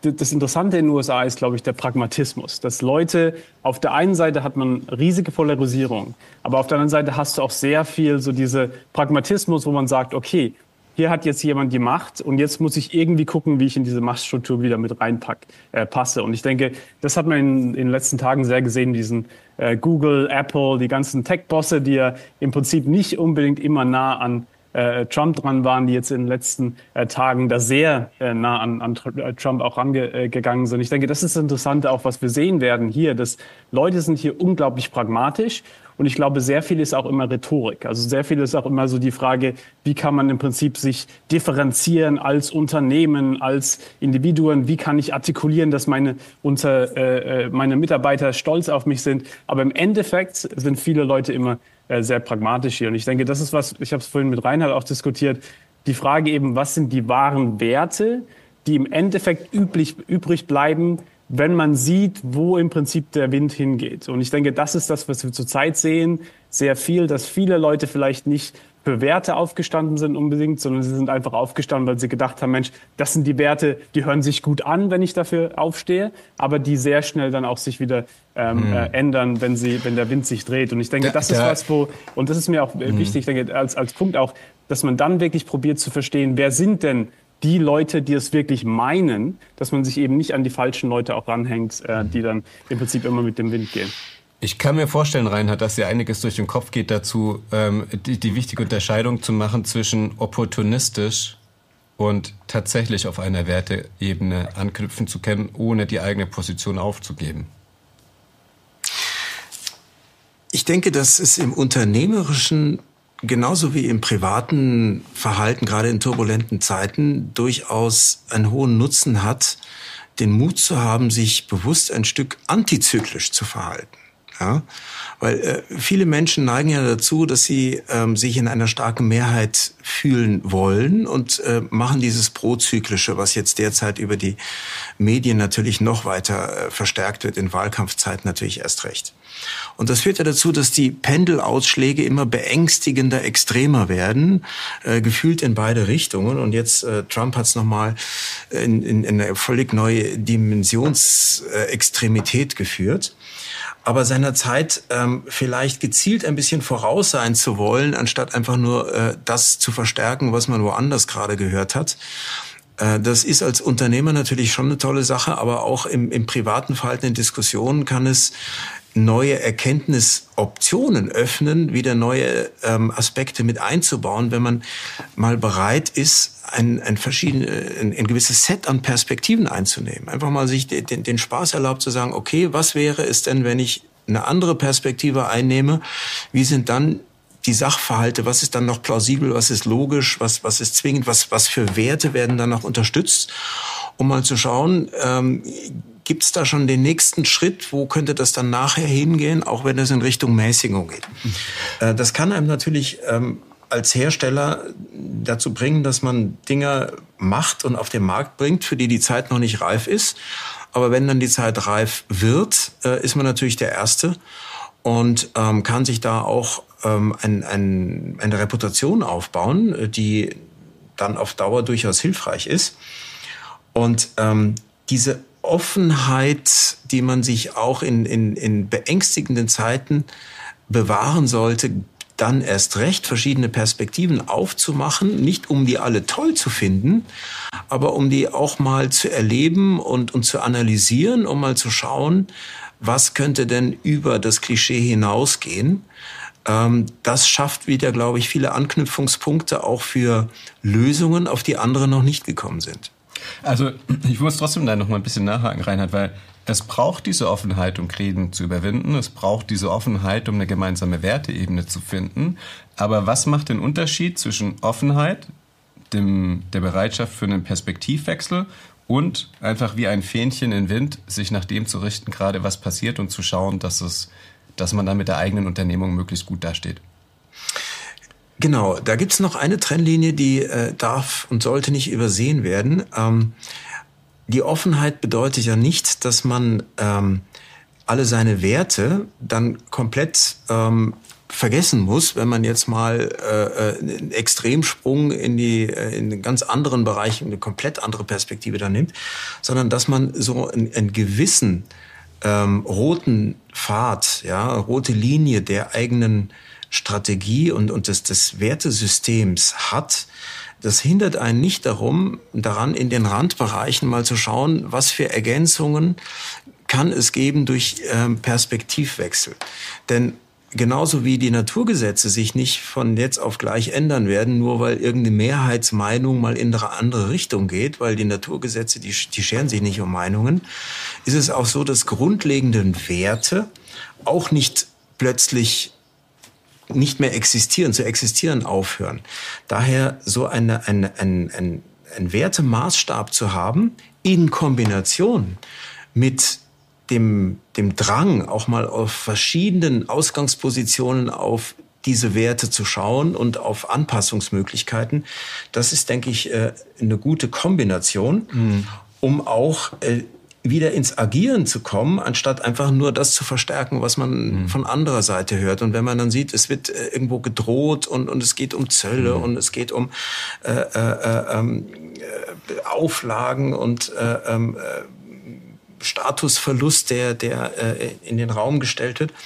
das Interessante in den USA ist, glaube ich, der Pragmatismus. Dass Leute, auf der einen Seite hat man riesige Polarisierung, aber auf der anderen Seite hast du auch sehr viel so diese Pragmatismus, wo man sagt, okay, hier hat jetzt jemand die Macht und jetzt muss ich irgendwie gucken, wie ich in diese Machtstruktur wieder mit passe. Und ich denke, das hat man in den letzten Tagen sehr gesehen, diesen Google, Apple, die ganzen Tech-Bosse, die ja im Prinzip nicht unbedingt immer nah an Trump dran waren, die jetzt in den letzten Tagen da sehr nah an Trump auch rangegangen sind. Ich denke, das ist das Interessante auch, was wir sehen werden hier, dass Leute sind hier unglaublich pragmatisch. Und ich glaube, sehr viel ist auch immer Rhetorik. Also sehr viel ist auch immer so die Frage, wie kann man im Prinzip sich differenzieren als Unternehmen, als Individuen? Wie kann ich artikulieren, dass meine Mitarbeiter stolz auf mich sind? Aber im Endeffekt sind viele Leute immer sehr pragmatisch hier. Und ich denke, das ist was, ich habe es vorhin mit Reinhard auch diskutiert, die Frage eben, was sind die wahren Werte, die im Endeffekt übrig bleiben, wenn man sieht, wo im Prinzip der Wind hingeht. Und ich denke, das ist das, was wir zurzeit sehen, sehr viel, dass viele Leute vielleicht nicht für Werte aufgestanden sind unbedingt, sondern sie sind einfach aufgestanden, weil sie gedacht haben, Mensch, das sind die Werte, die hören sich gut an, wenn ich dafür aufstehe, aber die sehr schnell dann auch sich wieder ändern, wenn der Wind sich dreht. Und ich denke, das ist was, und das ist mir auch wichtig, ich denke, als Punkt auch, dass man dann wirklich probiert zu verstehen, wer sind denn die Leute, die es wirklich meinen, dass man sich eben nicht an die falschen Leute auch ranhängt, die dann im Prinzip immer mit dem Wind gehen. Ich kann mir vorstellen, Reinhard, dass dir einiges durch den Kopf geht dazu, die wichtige Unterscheidung zu machen zwischen opportunistisch und tatsächlich auf einer Werteebene anknüpfen zu können, ohne die eigene Position aufzugeben. Ich denke, dass es im Unternehmerischen genauso wie im privaten Verhalten, gerade in turbulenten Zeiten, durchaus einen hohen Nutzen hat, den Mut zu haben, sich bewusst ein Stück antizyklisch zu verhalten. Ja? Weil viele Menschen neigen ja dazu, dass sie sich in einer starken Mehrheit fühlen wollen und machen dieses Prozyklische, was jetzt derzeit über die Medien natürlich noch weiter verstärkt wird, in Wahlkampfzeiten natürlich erst recht. Und das führt ja dazu, dass die Pendelausschläge immer beängstigender, extremer werden, gefühlt in beide Richtungen. Und jetzt Trump hat es nochmal in eine völlig neue Dimensionsextremität geführt. Aber seinerzeit vielleicht gezielt ein bisschen voraus sein zu wollen, anstatt einfach nur das zu verstärken, was man woanders gerade gehört hat. Das ist als Unternehmer natürlich schon eine tolle Sache, aber auch im privaten Verhalten, in Diskussionen kann es neue Erkenntnisoptionen öffnen, wieder neue Aspekte mit einzubauen, wenn man mal bereit ist, ein gewisses Set an Perspektiven einzunehmen. Einfach mal sich den Spaß erlaubt zu sagen, okay, was wäre es denn, wenn ich eine andere Perspektive einnehme? Wie sind dann die Sachverhalte? Was ist dann noch plausibel? Was ist logisch? Was ist zwingend? Was für Werte werden dann noch unterstützt? Um mal zu schauen, gibt es da schon den nächsten Schritt? Wo könnte das dann nachher hingehen, auch wenn es in Richtung Mäßigung geht? Das kann einem natürlich als Hersteller dazu bringen, dass man Dinge macht und auf den Markt bringt, für die Zeit noch nicht reif ist. Aber wenn dann die Zeit reif wird, ist man natürlich der Erste und kann sich da auch eine Reputation aufbauen, die dann auf Dauer durchaus hilfreich ist. Und diese Offenheit, die man sich auch in beängstigenden Zeiten bewahren sollte, dann erst recht verschiedene Perspektiven aufzumachen, nicht um die alle toll zu finden, aber um die auch mal zu erleben und zu analysieren, um mal zu schauen, was könnte denn über das Klischee hinausgehen. Das schafft wieder, glaube ich, viele Anknüpfungspunkte auch für Lösungen, auf die andere noch nicht gekommen sind. Also ich muss trotzdem da noch mal ein bisschen nachhaken, Reinhard, weil es braucht diese Offenheit, um Gräben zu überwinden. Es braucht diese Offenheit, um eine gemeinsame Werteebene zu finden. Aber was macht den Unterschied zwischen Offenheit, der Bereitschaft für einen Perspektivwechsel und einfach wie ein Fähnchen in Wind, sich nach dem zu richten, gerade was passiert und zu schauen, dass man dann mit der eigenen Unternehmung möglichst gut dasteht? Genau, da gibt's noch eine Trennlinie, die darf und sollte nicht übersehen werden. Die Offenheit bedeutet ja nicht, dass man alle seine Werte dann komplett vergessen muss, wenn man jetzt mal einen Extremsprung in einen ganz anderen Bereich, eine komplett andere Perspektive da nimmt, sondern dass man so einen gewissen roten Pfad, ja, rote Linie der eigenen Strategie und des Wertesystems hat. Das hindert einen nicht daran, in den Randbereichen mal zu schauen, was für Ergänzungen kann es geben durch Perspektivwechsel. Denn genauso wie die Naturgesetze sich nicht von jetzt auf gleich ändern werden, nur weil irgendeine Mehrheitsmeinung mal in eine andere Richtung geht, weil die Naturgesetze, die scheren sich nicht um Meinungen, ist es auch so, dass grundlegende Werte auch nicht plötzlich nicht mehr zu existieren aufhören. Daher so ein Wertemaßstab zu haben, in Kombination mit dem Drang, auch mal auf verschiedenen Ausgangspositionen auf diese Werte zu schauen und auf Anpassungsmöglichkeiten, das ist, denke ich, eine gute Kombination, um auch wieder ins Agieren zu kommen, anstatt einfach nur das zu verstärken, was man von anderer Seite hört. Und wenn man dann sieht, es wird irgendwo gedroht und es geht um Zölle und es geht um Auflagen und Statusverlust, der in den Raum gestellt wird.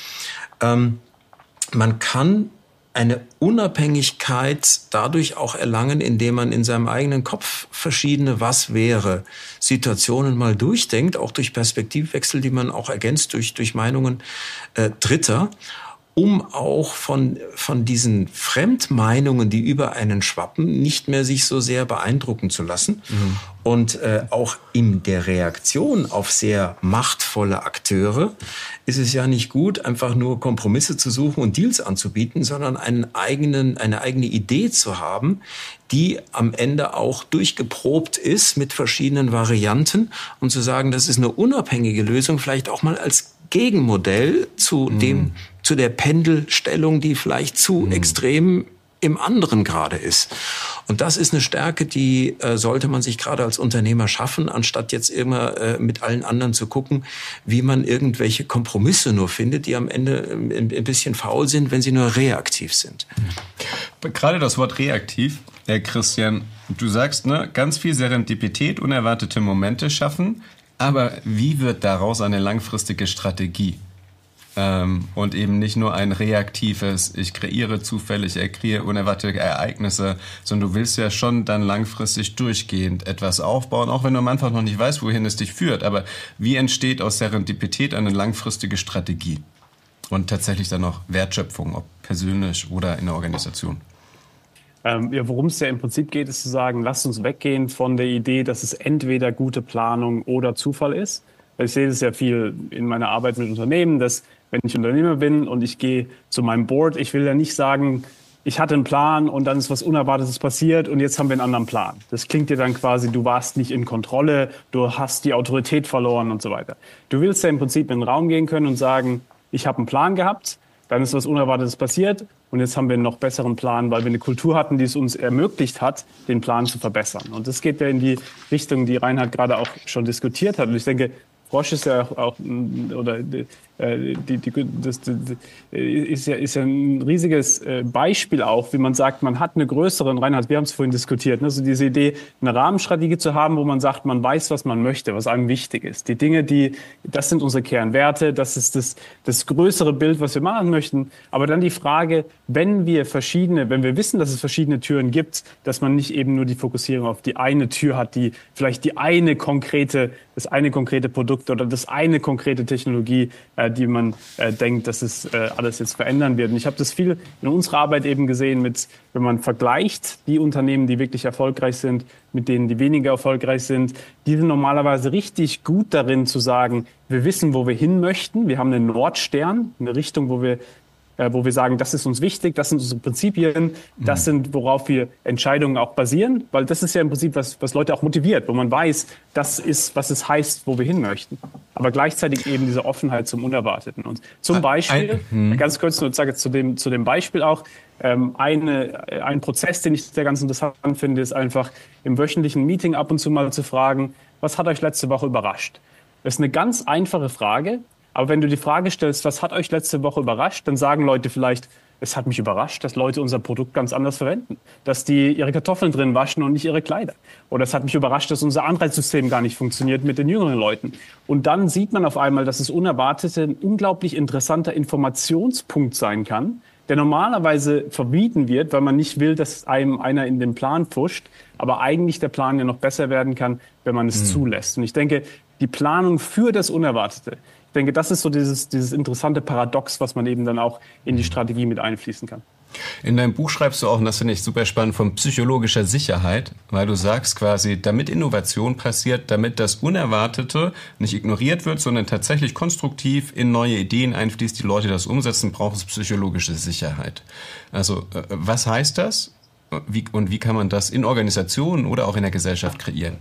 Man kann eine Unabhängigkeit dadurch auch erlangen, indem man in seinem eigenen Kopf verschiedene Was-wäre-Situationen mal durchdenkt, auch durch Perspektivwechsel, die man auch ergänzt durch Meinungen Dritter, um auch von diesen Fremdmeinungen, die über einen schwappen, nicht mehr sich so sehr beeindrucken zu lassen. Und auch in der Reaktion auf sehr machtvolle Akteure ist es ja nicht gut, einfach nur Kompromisse zu suchen und Deals anzubieten, sondern eine eigene Idee zu haben, die am Ende auch durchgeprobt ist mit verschiedenen Varianten und zu sagen, das ist eine unabhängige Lösung, vielleicht auch mal als Gegenmodell zu der Pendelstellung, die vielleicht zu extrem im anderen gerade ist. Und das ist eine Stärke, die sollte man sich gerade als Unternehmer schaffen, anstatt jetzt immer mit allen anderen zu gucken, wie man irgendwelche Kompromisse nur findet, die am Ende ein bisschen faul sind, wenn sie nur reaktiv sind. Gerade das Wort reaktiv, Christian, du sagst, ne, ganz viel Serendipität, unerwartete Momente schaffen, aber wie wird daraus eine langfristige Strategie? Und eben nicht nur ein reaktives, ich kreiere zufällig, ich kreiere unerwartete Ereignisse, sondern du willst ja schon dann langfristig durchgehend etwas aufbauen, auch wenn du am Anfang noch nicht weißt, wohin es dich führt. Aber wie entsteht aus Serendipität eine langfristige Strategie? Und tatsächlich dann noch Wertschöpfung, ob persönlich oder in der Organisation? Worum es ja im Prinzip geht, ist zu sagen, lasst uns weggehen von der Idee, dass es entweder gute Planung oder Zufall ist. Ich sehe das ja viel in meiner Arbeit mit Unternehmen, dass wenn ich Unternehmer bin und ich gehe zu meinem Board, ich will ja nicht sagen, ich hatte einen Plan und dann ist was Unerwartetes passiert und jetzt haben wir einen anderen Plan. Das klingt dir dann quasi, du warst nicht in Kontrolle, du hast die Autorität verloren und so weiter. Du willst ja im Prinzip in den Raum gehen können und sagen, ich habe einen Plan gehabt, dann ist was Unerwartetes passiert und jetzt haben wir einen noch besseren Plan, weil wir eine Kultur hatten, die es uns ermöglicht hat, den Plan zu verbessern. Und das geht ja in die Richtung, die Reinhard gerade auch schon diskutiert hat. Und ich denke, Frosch ist ja auch oder ist ja ein riesiges Beispiel auch, wie man sagt, man hat eine größere, Reinhard, wir haben es vorhin diskutiert, ne, so diese Idee, eine Rahmenstrategie zu haben, wo man sagt, man weiß, was man möchte, was einem wichtig ist. Die Dinge, das sind unsere Kernwerte, das ist das größere Bild, was wir machen möchten. Aber dann die Frage, wenn wir wissen, dass es verschiedene Türen gibt, dass man nicht eben nur die Fokussierung auf die eine Tür hat, die vielleicht das eine konkrete Produkt oder das eine konkrete Technologie, die man denkt, dass es alles jetzt verändern wird. Und ich habe das viel in unserer Arbeit eben gesehen, wenn man vergleicht die Unternehmen, die wirklich erfolgreich sind, mit denen, die weniger erfolgreich sind, die sind normalerweise richtig gut darin zu sagen, wir wissen, wo wir hin möchten, wir haben einen Nordstern, eine Richtung, wo wir sagen, das ist uns wichtig, das sind unsere Prinzipien, das sind, worauf wir Entscheidungen auch basieren, weil das ist ja im Prinzip, was Leute auch motiviert, wo man weiß, das ist, was es heißt, wo wir hin möchten. Aber gleichzeitig eben diese Offenheit zum Unerwarteten. Und zum Beispiel, ganz kurz nur sage zu dem Beispiel auch, ein Prozess, den ich sehr ganz interessant finde, ist einfach im wöchentlichen Meeting ab und zu mal zu fragen, was hat euch letzte Woche überrascht? Das ist eine ganz einfache Frage. Aber wenn du die Frage stellst, was hat euch letzte Woche überrascht, dann sagen Leute vielleicht, es hat mich überrascht, dass Leute unser Produkt ganz anders verwenden. Dass die ihre Kartoffeln drin waschen und nicht ihre Kleider. Oder es hat mich überrascht, dass unser Anreizsystem gar nicht funktioniert mit den jüngeren Leuten. Und dann sieht man auf einmal, dass es Unerwartete ein unglaublich interessanter Informationspunkt sein kann, der normalerweise vermieden wird, weil man nicht will, dass einem einer in den Plan pfuscht, aber eigentlich der Plan ja noch besser werden kann, wenn man es zulässt. Und ich denke, die Planung für das Unerwartete, ich denke, das ist so dieses interessante Paradox, was man eben dann auch in die Strategie mit einfließen kann. In deinem Buch schreibst du auch, und das finde ich super spannend, von psychologischer Sicherheit, weil du sagst quasi, damit Innovation passiert, damit das Unerwartete nicht ignoriert wird, sondern tatsächlich konstruktiv in neue Ideen einfließt, die Leute das umsetzen, braucht es psychologische Sicherheit. Also was heißt das? Wie kann man das in Organisationen oder auch in der Gesellschaft kreieren?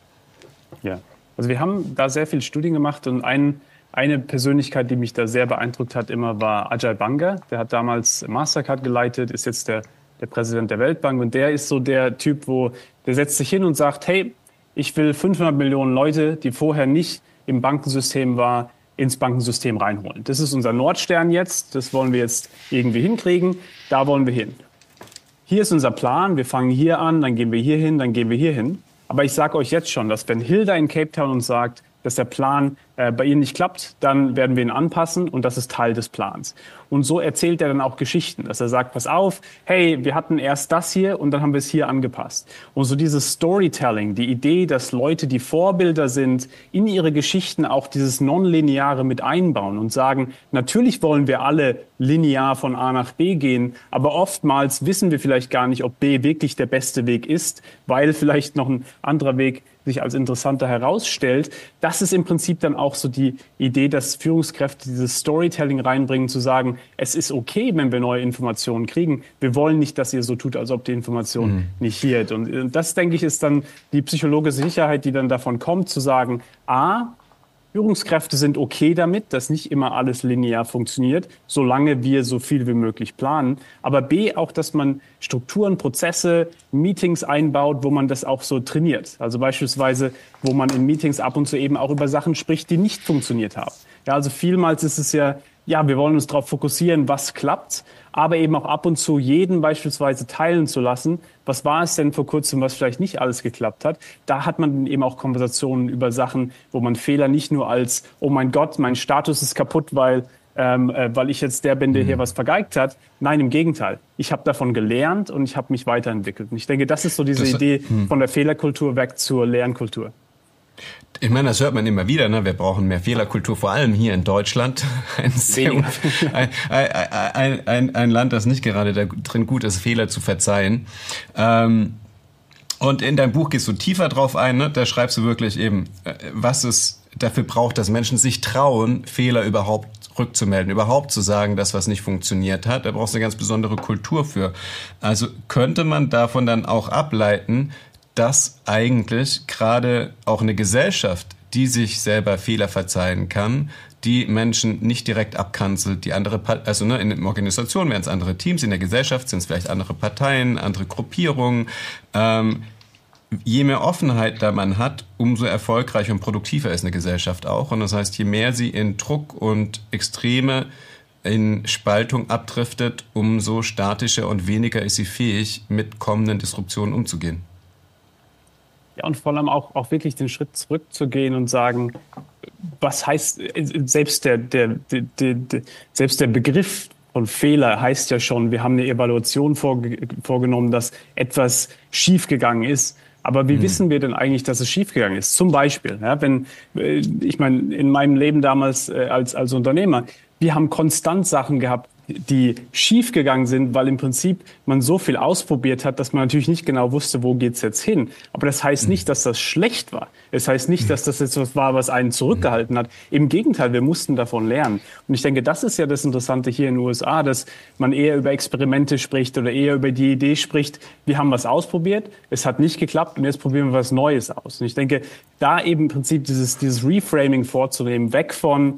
Ja, also wir haben da sehr viele Studien gemacht und eine Persönlichkeit, die mich da sehr beeindruckt hat, immer war Ajay Banga. Der hat damals Mastercard geleitet, ist jetzt der Präsident der Weltbank. Und der ist so der Typ, der setzt sich hin und sagt, hey, ich will 500 Millionen Leute, die vorher nicht im Bankensystem waren, ins Bankensystem reinholen. Das ist unser Nordstern jetzt. Das wollen wir jetzt irgendwie hinkriegen. Da wollen wir hin. Hier ist unser Plan. Wir fangen hier an, dann gehen wir hier hin, dann gehen wir hier hin. Aber ich sage euch jetzt schon, dass wenn Hilda in Cape Town uns sagt, dass der Plan bei Ihnen nicht klappt, dann werden wir ihn anpassen und das ist Teil des Plans. Und so erzählt er dann auch Geschichten, dass er sagt, pass auf, hey, wir hatten erst das hier und dann haben wir es hier angepasst. Und so dieses Storytelling, die Idee, dass Leute, die Vorbilder sind, in ihre Geschichten auch dieses Nonlineare mit einbauen und sagen, natürlich wollen wir alle linear von A nach B gehen, aber oftmals wissen wir vielleicht gar nicht, ob B wirklich der beste Weg ist, weil vielleicht noch ein anderer Weg sich als interessanter herausstellt. Das ist im Prinzip dann auch so die Idee, dass Führungskräfte dieses Storytelling reinbringen, zu sagen, es ist okay, wenn wir neue Informationen kriegen. Wir wollen nicht, dass ihr so tut, als ob die Information nicht hier ist. Und das, denke ich, ist dann die psychologische Sicherheit, die dann davon kommt, zu sagen, Führungskräfte sind okay damit, dass nicht immer alles linear funktioniert, solange wir so viel wie möglich planen. Aber B, auch, dass man Strukturen, Prozesse, Meetings einbaut, wo man das auch so trainiert. Also beispielsweise, wo man in Meetings ab und zu eben auch über Sachen spricht, die nicht funktioniert haben. Ja, also vielmals ist es ja, wir wollen uns darauf fokussieren, was klappt, aber eben auch ab und zu jeden beispielsweise teilen zu lassen. Was war es denn vor kurzem, was vielleicht nicht alles geklappt hat? Da hat man eben auch Konversationen über Sachen, wo man Fehler nicht nur als, oh mein Gott, mein Status ist kaputt, weil ich jetzt der bin, der hier was vergeigt hat. Nein, im Gegenteil. Ich habe davon gelernt und ich habe mich weiterentwickelt. Und ich denke, das ist so diese Idee von der Fehlerkultur weg zur Lernkultur. Ich meine, das hört man immer wieder, ne? Wir brauchen mehr Fehlerkultur, vor allem hier in Deutschland. Ein Land, das nicht gerade drin gut ist, Fehler zu verzeihen. Und in deinem Buch gehst du tiefer drauf ein, ne? Da schreibst du wirklich eben, was es dafür braucht, dass Menschen sich trauen, Fehler überhaupt rückzumelden, überhaupt zu sagen, dass was nicht funktioniert hat. Da brauchst du eine ganz besondere Kultur für. Also könnte man davon dann auch ableiten, dass eigentlich gerade auch eine Gesellschaft, die sich selber Fehler verzeihen kann, die Menschen nicht direkt abkanzelt, die andere, in der Organisation wären es andere Teams, in der Gesellschaft sind es vielleicht andere Parteien, andere Gruppierungen. Je mehr Offenheit da man hat, umso erfolgreicher und produktiver ist eine Gesellschaft auch. Und das heißt, je mehr sie in Druck und Extreme in Spaltung abdriftet, umso statischer und weniger ist sie fähig, mit kommenden Disruptionen umzugehen. Ja, und vor allem auch wirklich den Schritt zurückzugehen und sagen, was heißt, selbst der Begriff von Fehler heißt ja schon, wir haben eine Evaluation vorgenommen, dass etwas schiefgegangen ist. Aber wie wissen wir denn eigentlich, dass es schiefgegangen ist? Zum Beispiel, in meinem Leben damals als Unternehmer, wir haben konstant Sachen gehabt, die schiefgegangen sind, weil im Prinzip man so viel ausprobiert hat, dass man natürlich nicht genau wusste, wo geht's jetzt hin. Aber das heißt nicht, dass das schlecht war. Es heißt nicht, dass das jetzt was war, was einen zurückgehalten hat. Im Gegenteil, wir mussten davon lernen. Und ich denke, das ist ja das Interessante hier in den USA, dass man eher über Experimente spricht oder eher über die Idee spricht, wir haben was ausprobiert, es hat nicht geklappt und jetzt probieren wir was Neues aus. Und ich denke, da eben im Prinzip dieses Reframing vorzunehmen, weg von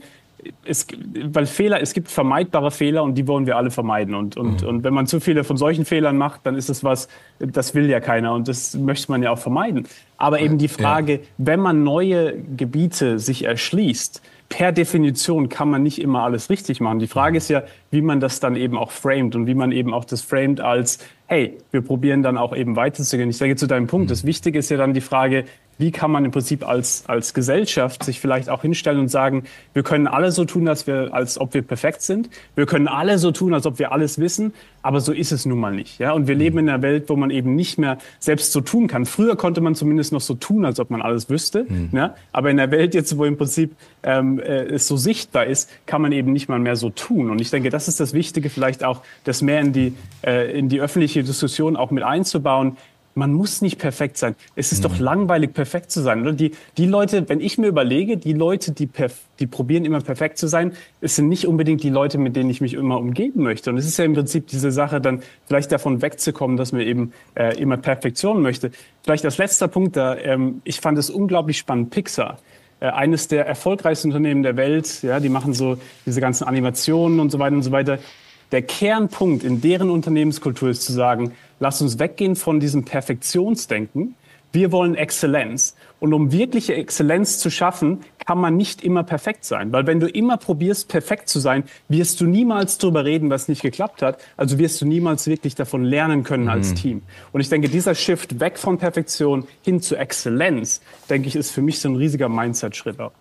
es gibt vermeidbare Fehler und die wollen wir alle vermeiden. Und wenn man zu viele von solchen Fehlern macht, dann ist es was, das will ja keiner und das möchte man ja auch vermeiden. Aber eben die Frage, wenn man neue Gebiete sich erschließt, per Definition kann man nicht immer alles richtig machen. Die Frage ist ja, wie man das dann eben auch framet und wie man eben auch das framet als, hey, wir probieren dann auch eben weiterzugehen. Ich sage zu deinem Punkt, das Wichtige ist ja dann die Frage, wie kann man im Prinzip als Gesellschaft sich vielleicht auch hinstellen und sagen, wir können alle so tun, als ob wir perfekt sind. Wir können alle so tun, als ob wir alles wissen. Aber so ist es nun mal nicht. Ja? Und wir leben in einer Welt, wo man eben nicht mehr selbst so tun kann. Früher konnte man zumindest noch so tun, als ob man alles wüsste. Ja? Aber in der Welt jetzt, wo im Prinzip es so sichtbar ist, kann man eben nicht mal mehr so tun. Und ich denke, das ist das Wichtige, vielleicht auch, das mehr in die öffentliche Diskussion auch mit einzubauen. Man muss nicht perfekt sein. Es ist doch langweilig, perfekt zu sein, oder? Die Leute, wenn ich mir überlege, die Leute, die probieren immer perfekt zu sein, es sind nicht unbedingt die Leute, mit denen ich mich immer umgeben möchte. Und es ist ja im Prinzip diese Sache, dann vielleicht davon wegzukommen, dass man eben immer Perfektion möchte. Vielleicht als letzter Punkt da, ich fand es unglaublich spannend, Pixar. Eines der erfolgreichsten Unternehmen der Welt, ja, die machen so diese ganzen Animationen und so weiter und so weiter. Der Kernpunkt in deren Unternehmenskultur ist zu sagen, lass uns weggehen von diesem Perfektionsdenken. Wir wollen Exzellenz. Und um wirkliche Exzellenz zu schaffen, kann man nicht immer perfekt sein. Weil wenn du immer probierst, perfekt zu sein, wirst du niemals darüber reden, was nicht geklappt hat. Also wirst du niemals wirklich davon lernen können als Team. Und ich denke, dieser Shift weg von Perfektion hin zu Exzellenz, denke ich, ist für mich so ein riesiger Mindset-Schritt auch.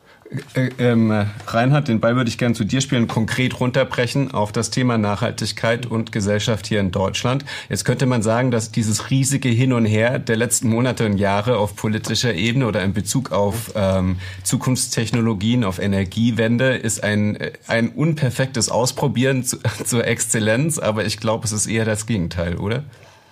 Reinhard, den Ball würde ich gerne zu dir spielen, konkret runterbrechen auf das Thema Nachhaltigkeit und Gesellschaft hier in Deutschland. Jetzt könnte man sagen, dass dieses riesige Hin und Her der letzten Monate und Jahre auf politischer Ebene oder in Bezug auf Zukunftstechnologien, auf Energiewende ist ein unperfektes Ausprobieren zur Exzellenz, aber ich glaube, es ist eher das Gegenteil, oder?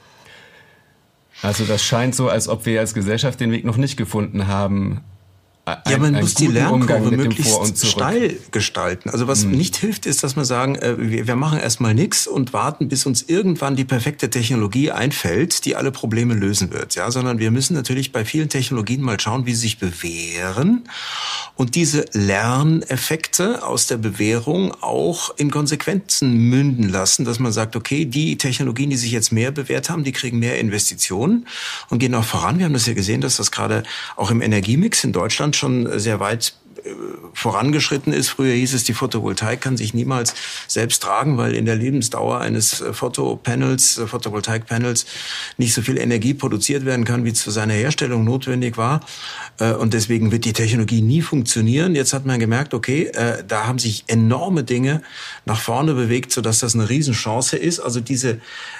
Also das scheint so, als ob wir als Gesellschaft den Weg noch nicht gefunden haben. Man muss die Lernkurve möglichst steil gestalten. Also was nicht hilft, ist, dass wir sagen, wir machen erstmal nichts und warten, bis uns irgendwann die perfekte Technologie einfällt, die alle Probleme lösen wird. Ja, sondern wir müssen natürlich bei vielen Technologien mal schauen, wie sie sich bewähren und diese Lerneffekte aus der Bewährung auch in Konsequenzen münden lassen, dass man sagt, okay, die Technologien, die sich jetzt mehr bewährt haben, die kriegen mehr Investitionen und gehen auch voran. Wir haben das ja gesehen, dass das gerade auch im Energiemix in Deutschland schon sehr weit vorangeschritten ist. Früher hieß es, die Photovoltaik kann sich niemals selbst tragen, weil in der Lebensdauer eines Photovoltaikpanels nicht so viel Energie produziert werden kann, wie zu seiner Herstellung notwendig war. Und deswegen wird die Technologie nie funktionieren. Jetzt hat man gemerkt, okay, da haben sich enorme Dinge nach vorne bewegt, sodass das eine Riesenchance ist. Also diese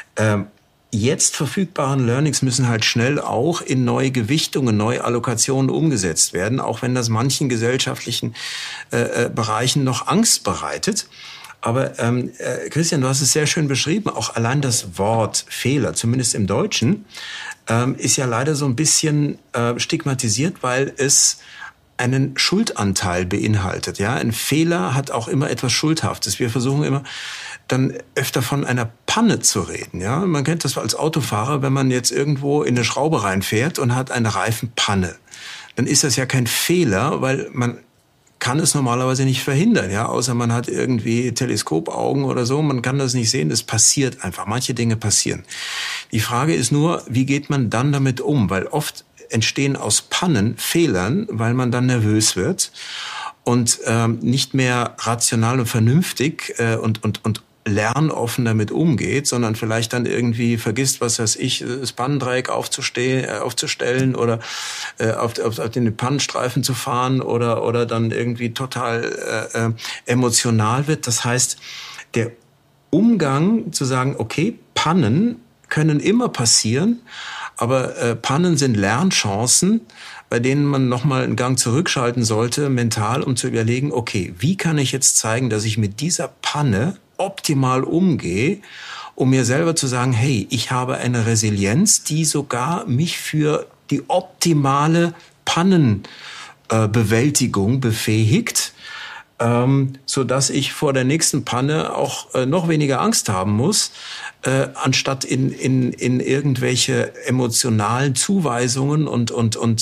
jetzt verfügbaren Learnings müssen halt schnell auch in neue Gewichtungen, neue Allokationen umgesetzt werden, auch wenn das manchen gesellschaftlichen Bereichen noch Angst bereitet. Aber Christian, du hast es sehr schön beschrieben, auch allein das Wort Fehler, zumindest im Deutschen, ist ja leider so ein bisschen stigmatisiert, weil es einen Schuldanteil beinhaltet. Ja, ein Fehler hat auch immer etwas Schuldhaftes. Wir versuchen immer dann öfter von einer Panne zu reden. Ja, man kennt das als Autofahrer, wenn man jetzt irgendwo in eine Schraube reinfährt und hat eine Reifenpanne, dann ist das ja kein Fehler, weil man kann es normalerweise nicht verhindern, ja, außer man hat irgendwie Teleskopaugen oder so, man kann das nicht sehen, das passiert einfach, manche Dinge passieren. Die Frage ist nur, wie geht man dann damit um, weil oft entstehen aus Pannen Fehlern, weil man dann nervös wird und nicht mehr rational und vernünftig und lernoffen damit umgeht, sondern vielleicht dann irgendwie vergisst, was weiß ich, das Pannendreieck aufzustellen oder auf den Pannenstreifen zu fahren oder dann irgendwie total emotional wird. Das heißt, der Umgang zu sagen, okay, Pannen können immer passieren, aber Pannen sind Lernchancen, bei denen man nochmal einen Gang zurückschalten sollte, mental, um zu überlegen, okay, wie kann ich jetzt zeigen, dass ich mit dieser Panne optimal umgehe, um mir selber zu sagen, hey, ich habe eine Resilienz, die sogar mich für die optimale Pannenbewältigung befähigt. sodass ich vor der nächsten Panne auch noch weniger Angst haben muss, anstatt in irgendwelche emotionalen Zuweisungen und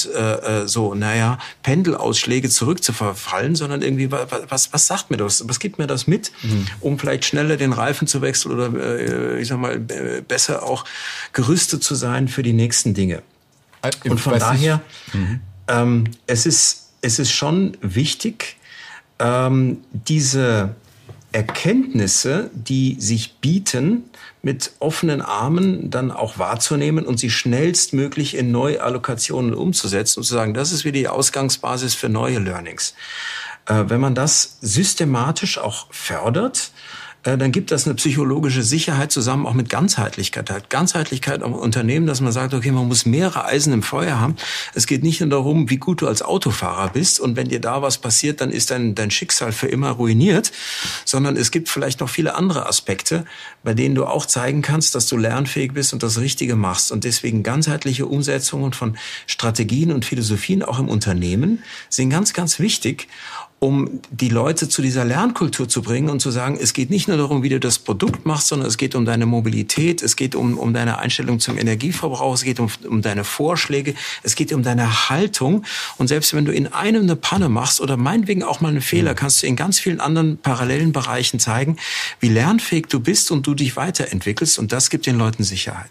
Pendelausschläge zurückzuverfallen, sondern irgendwie, was sagt mir das? Was gibt mir das mit, um vielleicht schneller den Reifen zu wechseln oder besser auch gerüstet zu sein für die nächsten Dinge? Und von daher, es ist schon wichtig, diese Erkenntnisse, die sich bieten, mit offenen Armen dann auch wahrzunehmen und sie schnellstmöglich in Neuallokationen umzusetzen und zu sagen, das ist wieder die Ausgangsbasis für neue Learnings. Wenn man das systematisch auch fördert, dann gibt das eine psychologische Sicherheit zusammen auch mit Ganzheitlichkeit. Ganzheitlichkeit im Unternehmen, dass man sagt, okay, man muss mehrere Eisen im Feuer haben. Es geht nicht nur darum, wie gut du als Autofahrer bist und wenn dir da was passiert, dann ist dein Schicksal für immer ruiniert, sondern es gibt vielleicht noch viele andere Aspekte, bei denen du auch zeigen kannst, dass du lernfähig bist und das Richtige machst. Und deswegen ganzheitliche Umsetzungen von Strategien und Philosophien auch im Unternehmen sind ganz, ganz wichtig, um die Leute zu dieser Lernkultur zu bringen und zu sagen, es geht nicht nur darum, wie du das Produkt machst, sondern es geht um deine Mobilität, es geht um deine Einstellung zum Energieverbrauch, es geht um deine Vorschläge, es geht um deine Haltung. Und selbst wenn du in einem eine Panne machst oder meinetwegen auch mal einen Fehler, kannst du in ganz vielen anderen parallelen Bereichen zeigen, wie lernfähig du bist und du dich weiterentwickelst. Und das gibt den Leuten Sicherheit.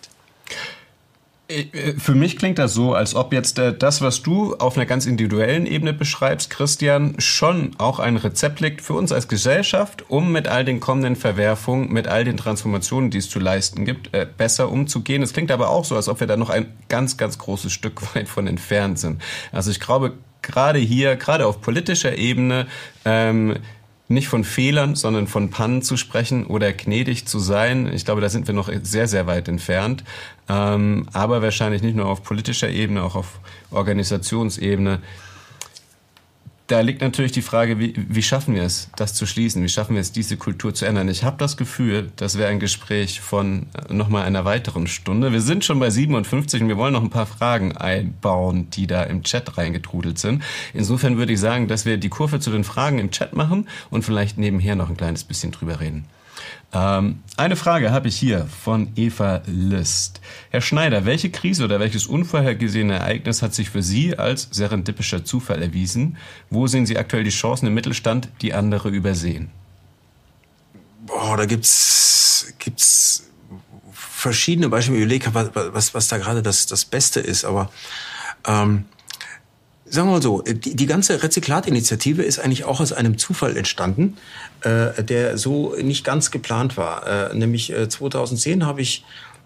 Für mich klingt das so, als ob jetzt das, was du auf einer ganz individuellen Ebene beschreibst, Christian, schon auch ein Rezept liegt für uns als Gesellschaft, um mit all den kommenden Verwerfungen, mit all den Transformationen, die es zu leisten gibt, besser umzugehen. Es klingt aber auch so, als ob wir da noch ein ganz, ganz großes Stück weit von entfernt sind. Also ich glaube, gerade auf politischer Ebene, nicht von Fehlern, sondern von Pannen zu sprechen oder gnädig zu sein. Ich glaube, da sind wir noch sehr, sehr weit entfernt. Aber wahrscheinlich nicht nur auf politischer Ebene, auch auf Organisationsebene. Da liegt natürlich die Frage, wie schaffen wir es, das zu schließen? Wie schaffen wir es, diese Kultur zu ändern? Ich habe das Gefühl, das wäre ein Gespräch von nochmal einer weiteren Stunde. Wir sind schon bei 57 und wir wollen noch ein paar Fragen einbauen, die da im Chat reingetrudelt sind. Insofern würde ich sagen, dass wir die Kurve zu den Fragen im Chat machen und vielleicht nebenher noch ein kleines bisschen drüber reden. Eine Frage habe ich hier von Eva List. Herr Schneider, welche Krise oder welches unvorhergesehene Ereignis hat sich für Sie als serendipischer Zufall erwiesen? Wo sehen Sie aktuell die Chancen im Mittelstand, die andere übersehen? Da gibt's verschiedene Beispiele. Ich überlege, was da gerade das Beste ist. Aber sagen wir mal so, die ganze Rezyklatinitiative ist eigentlich auch aus einem Zufall entstanden, der so nicht ganz geplant war. Nämlich 2010 habe ich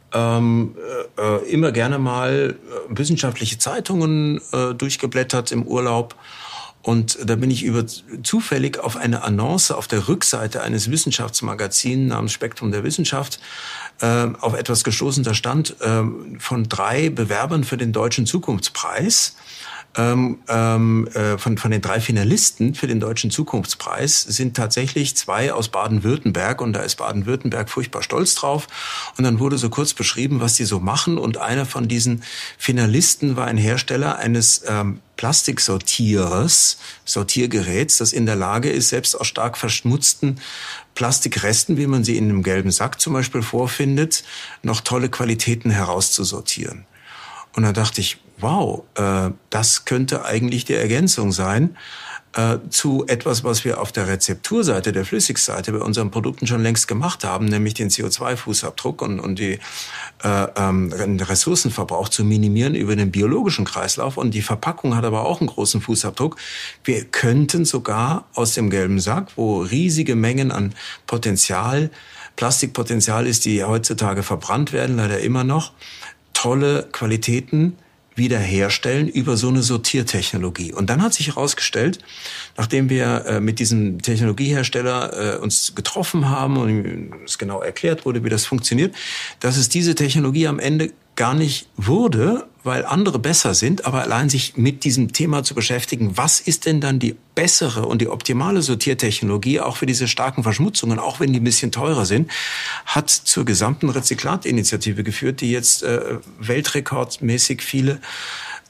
immer gerne mal wissenschaftliche Zeitungen durchgeblättert im Urlaub. Und da bin ich zufällig auf eine Annonce auf der Rückseite eines Wissenschaftsmagazins namens Spektrum der Wissenschaft auf etwas gestoßen. Da stand von 3 Bewerbern für den Deutschen Zukunftspreis. Von den 3 Finalisten für den Deutschen Zukunftspreis sind tatsächlich 2 aus Baden-Württemberg und da ist Baden-Württemberg furchtbar stolz drauf. Und dann wurde so kurz beschrieben, was die so machen und einer von diesen Finalisten war ein Hersteller eines Sortiergeräts, das in der Lage ist, selbst aus stark verschmutzten Plastikresten, wie man sie in einem gelben Sack zum Beispiel vorfindet, noch tolle Qualitäten herauszusortieren. Und da dachte ich, wow, das könnte eigentlich die Ergänzung sein zu etwas, was wir auf der Rezepturseite, der Flüssigseite bei unseren Produkten schon längst gemacht haben, nämlich den CO2-Fußabdruck und den Ressourcenverbrauch zu minimieren über den biologischen Kreislauf. Und die Verpackung hat aber auch einen großen Fußabdruck. Wir könnten sogar aus dem gelben Sack, wo riesige Mengen an Plastikpotenzial ist, die heutzutage verbrannt werden, leider immer noch, tolle Qualitäten wiederherstellen über so eine Sortiertechnologie. Und dann hat sich herausgestellt, nachdem wir mit diesem Technologiehersteller uns getroffen haben und es genau erklärt wurde, wie das funktioniert, dass es diese Technologie am Ende gar nicht wurde, weil andere besser sind, aber allein sich mit diesem Thema zu beschäftigen, was ist denn dann die bessere und die optimale Sortiertechnologie, auch für diese starken Verschmutzungen, auch wenn die ein bisschen teurer sind, hat zur gesamten Rezyklatinitiative geführt, die jetzt weltrekordmäßig viele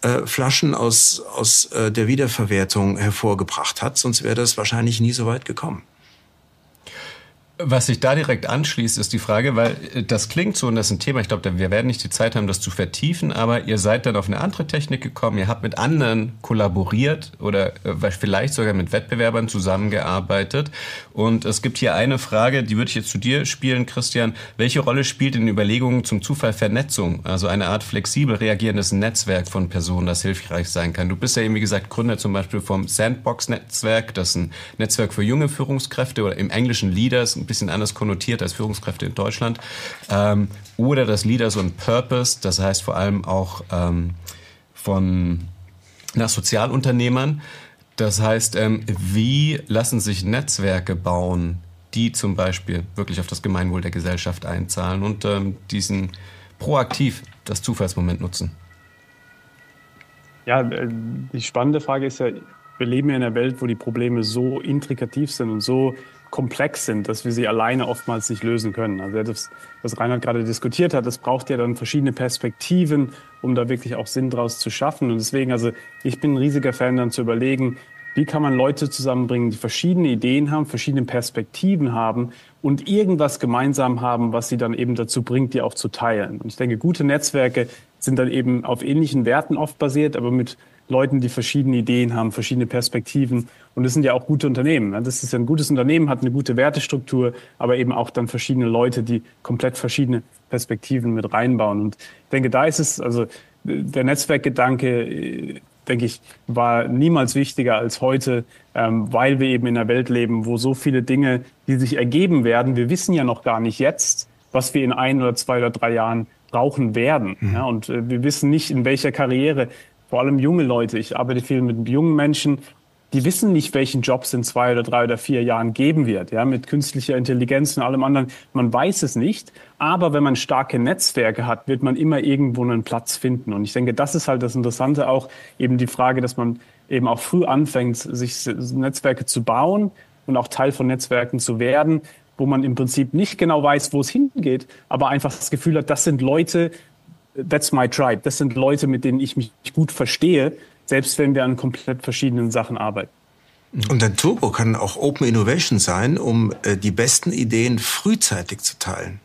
Flaschen aus der Wiederverwertung hervorgebracht hat. Sonst wäre das wahrscheinlich nie so weit gekommen. Was sich da direkt anschließt, ist die Frage, weil das klingt so, und das ist ein Thema, ich glaube, wir werden nicht die Zeit haben, das zu vertiefen, aber ihr seid dann auf eine andere Technik gekommen, ihr habt mit anderen kollaboriert oder vielleicht sogar mit Wettbewerbern zusammengearbeitet. Und es gibt hier eine Frage, die würde ich jetzt zu dir spielen, Christian. Welche Rolle spielt in den Überlegungen zum Zufall Vernetzung, also eine Art flexibel reagierendes Netzwerk von Personen, das hilfreich sein kann? Du bist ja eben, wie gesagt, Gründer zum Beispiel vom Sandbox-Netzwerk, das ist ein Netzwerk für junge Führungskräfte oder im Englischen Leaders, ein bisschen anders konnotiert als Führungskräfte in Deutschland, oder das Leaders on Purpose, das heißt vor allem auch von Sozialunternehmern. Das heißt, wie lassen sich Netzwerke bauen, die zum Beispiel wirklich auf das Gemeinwohl der Gesellschaft einzahlen und diesen proaktiv das Zufallsmoment nutzen? Ja, die spannende Frage ist ja, wir leben ja in einer Welt, wo die Probleme so intrikativ sind und so komplex sind, dass wir sie alleine oftmals nicht lösen können. Also das, was Reinhard gerade diskutiert hat, das braucht ja dann verschiedene Perspektiven, um da wirklich auch Sinn draus zu schaffen. Und deswegen, also ich bin ein riesiger Fan, dann zu überlegen, wie kann man Leute zusammenbringen, die verschiedene Ideen haben, verschiedene Perspektiven haben und irgendwas gemeinsam haben, was sie dann eben dazu bringt, die auch zu teilen. Und ich denke, gute Netzwerke sind dann eben auf ähnlichen Werten oft basiert, aber mit Leuten, die verschiedene Ideen haben, verschiedene Perspektiven. Und das sind ja auch gute Unternehmen. Das ist ja ein gutes Unternehmen, hat eine gute Wertestruktur, aber eben auch dann verschiedene Leute, die komplett verschiedene Perspektiven mit reinbauen. Und ich denke, da ist es, also der Netzwerkgedanke, denke ich, war niemals wichtiger als heute, weil wir eben in einer Welt leben, wo so viele Dinge, die sich ergeben werden, wir wissen ja noch gar nicht jetzt, was wir in 1 oder 2 oder 3 Jahren brauchen werden. Ja, und wir wissen nicht, in welcher Karriere, vor allem junge Leute, ich arbeite viel mit jungen Menschen, die wissen nicht, welchen Job es in 2 oder 3 oder 4 Jahren geben wird, ja, mit künstlicher Intelligenz und allem anderen. Man weiß es nicht, aber wenn man starke Netzwerke hat, wird man immer irgendwo einen Platz finden. Und ich denke, das ist halt das Interessante auch, eben die Frage, dass man eben auch früh anfängt, sich Netzwerke zu bauen und auch Teil von Netzwerken zu werden, wo man im Prinzip nicht genau weiß, wo es hingeht, aber einfach das Gefühl hat, das sind Leute, that's my tribe, das sind Leute, mit denen ich mich gut verstehe, selbst wenn wir an komplett verschiedenen Sachen arbeiten. Und ein Turbo kann auch Open Innovation sein, um die besten Ideen frühzeitig zu teilen.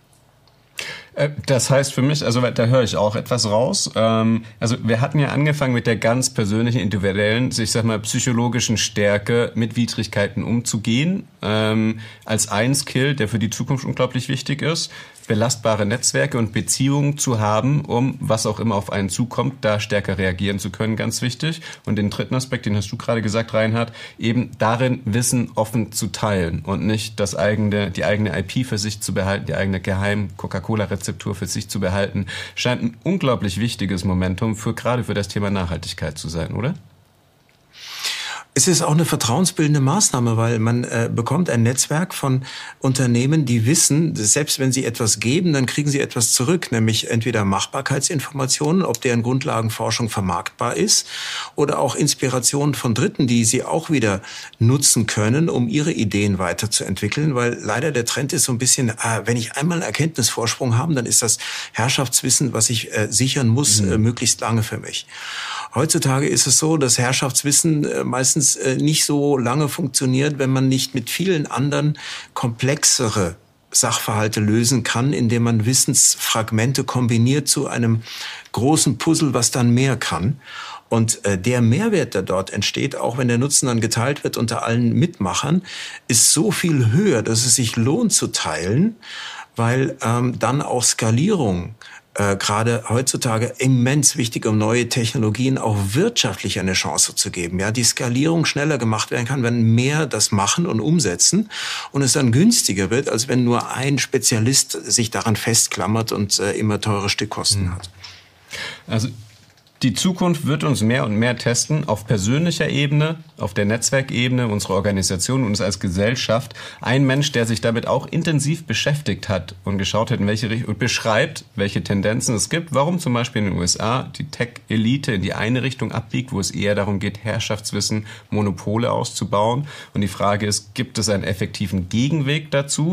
Das heißt für mich, also da höre ich auch etwas raus. Also wir hatten ja angefangen mit der ganz persönlichen, individuellen, ich sag mal psychologischen Stärke, mit Widrigkeiten umzugehen, als ein Skill, der für die Zukunft unglaublich wichtig ist. Belastbare Netzwerke und Beziehungen zu haben, um was auch immer auf einen zukommt, da stärker reagieren zu können, ganz wichtig. Und den dritten Aspekt, den hast du gerade gesagt, Reinhard, eben darin Wissen offen zu teilen und nicht die eigene IP für sich zu behalten, die eigene Geheim-Coca-Cola-Rezeptur für sich zu behalten, scheint ein unglaublich wichtiges Momentum gerade für das Thema Nachhaltigkeit zu sein, oder? Es ist auch eine vertrauensbildende Maßnahme, weil man bekommt ein Netzwerk von Unternehmen, die wissen, dass selbst wenn sie etwas geben, dann kriegen sie etwas zurück, nämlich entweder Machbarkeitsinformationen, ob deren Grundlagenforschung vermarktbar ist, oder auch Inspirationen von Dritten, die sie auch wieder nutzen können, um ihre Ideen weiterzuentwickeln, weil leider der Trend ist so ein bisschen, wenn ich einmal einen Erkenntnisvorsprung habe, dann ist das Herrschaftswissen, was ich sichern muss, möglichst lange für mich. Heutzutage ist es so, dass Herrschaftswissen meistens nicht so lange funktioniert, wenn man nicht mit vielen anderen komplexere Sachverhalte lösen kann, indem man Wissensfragmente kombiniert zu einem großen Puzzle, was dann mehr kann. Und der Mehrwert, der dort entsteht, auch wenn der Nutzen dann geteilt wird unter allen Mitmachern, ist so viel höher, dass es sich lohnt zu teilen, weil dann auch Skalierung gerade heutzutage immens wichtig, um neue Technologien auch wirtschaftlich eine Chance zu geben. Ja, die Skalierung schneller gemacht werden kann, wenn mehr das machen und umsetzen und es dann günstiger wird, als wenn nur ein Spezialist sich daran festklammert und immer teure Stückkosten hat. Also die Zukunft wird uns mehr und mehr testen, auf persönlicher Ebene, auf der Netzwerkebene, unsere Organisation und uns als Gesellschaft. Ein Mensch, der sich damit auch intensiv beschäftigt hat und geschaut hat, in welche Richtung und beschreibt, welche Tendenzen es gibt, warum zum Beispiel in den USA die Tech-Elite in die eine Richtung abbiegt, wo es eher darum geht, Herrschaftswissen, Monopole auszubauen. Und die Frage ist, gibt es einen effektiven Gegenweg dazu?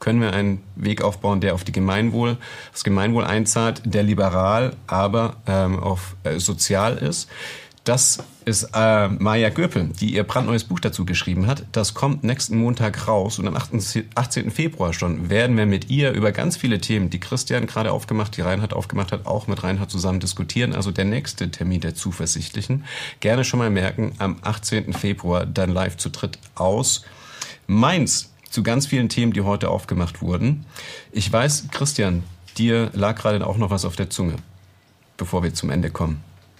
können wir einen Weg aufbauen, der auf das Gemeinwohl einzahlt, der liberal, aber sozial ist. Das ist Maja Göpel, die ihr brandneues Buch dazu geschrieben hat. Das kommt nächsten Montag raus und am 18. Februar schon werden wir mit ihr über ganz viele Themen, die Christian gerade aufgemacht, die Reinhard aufgemacht hat, auch mit Reinhard zusammen diskutieren. Also der nächste Termin der Zuversichtlichen. Gerne schon mal merken, am 18. Februar dann live zu dritt aus Mainz zu ganz vielen Themen, die heute aufgemacht wurden. Ich weiß, Christian, dir lag gerade auch noch was auf der Zunge, bevor wir zum Ende kommen.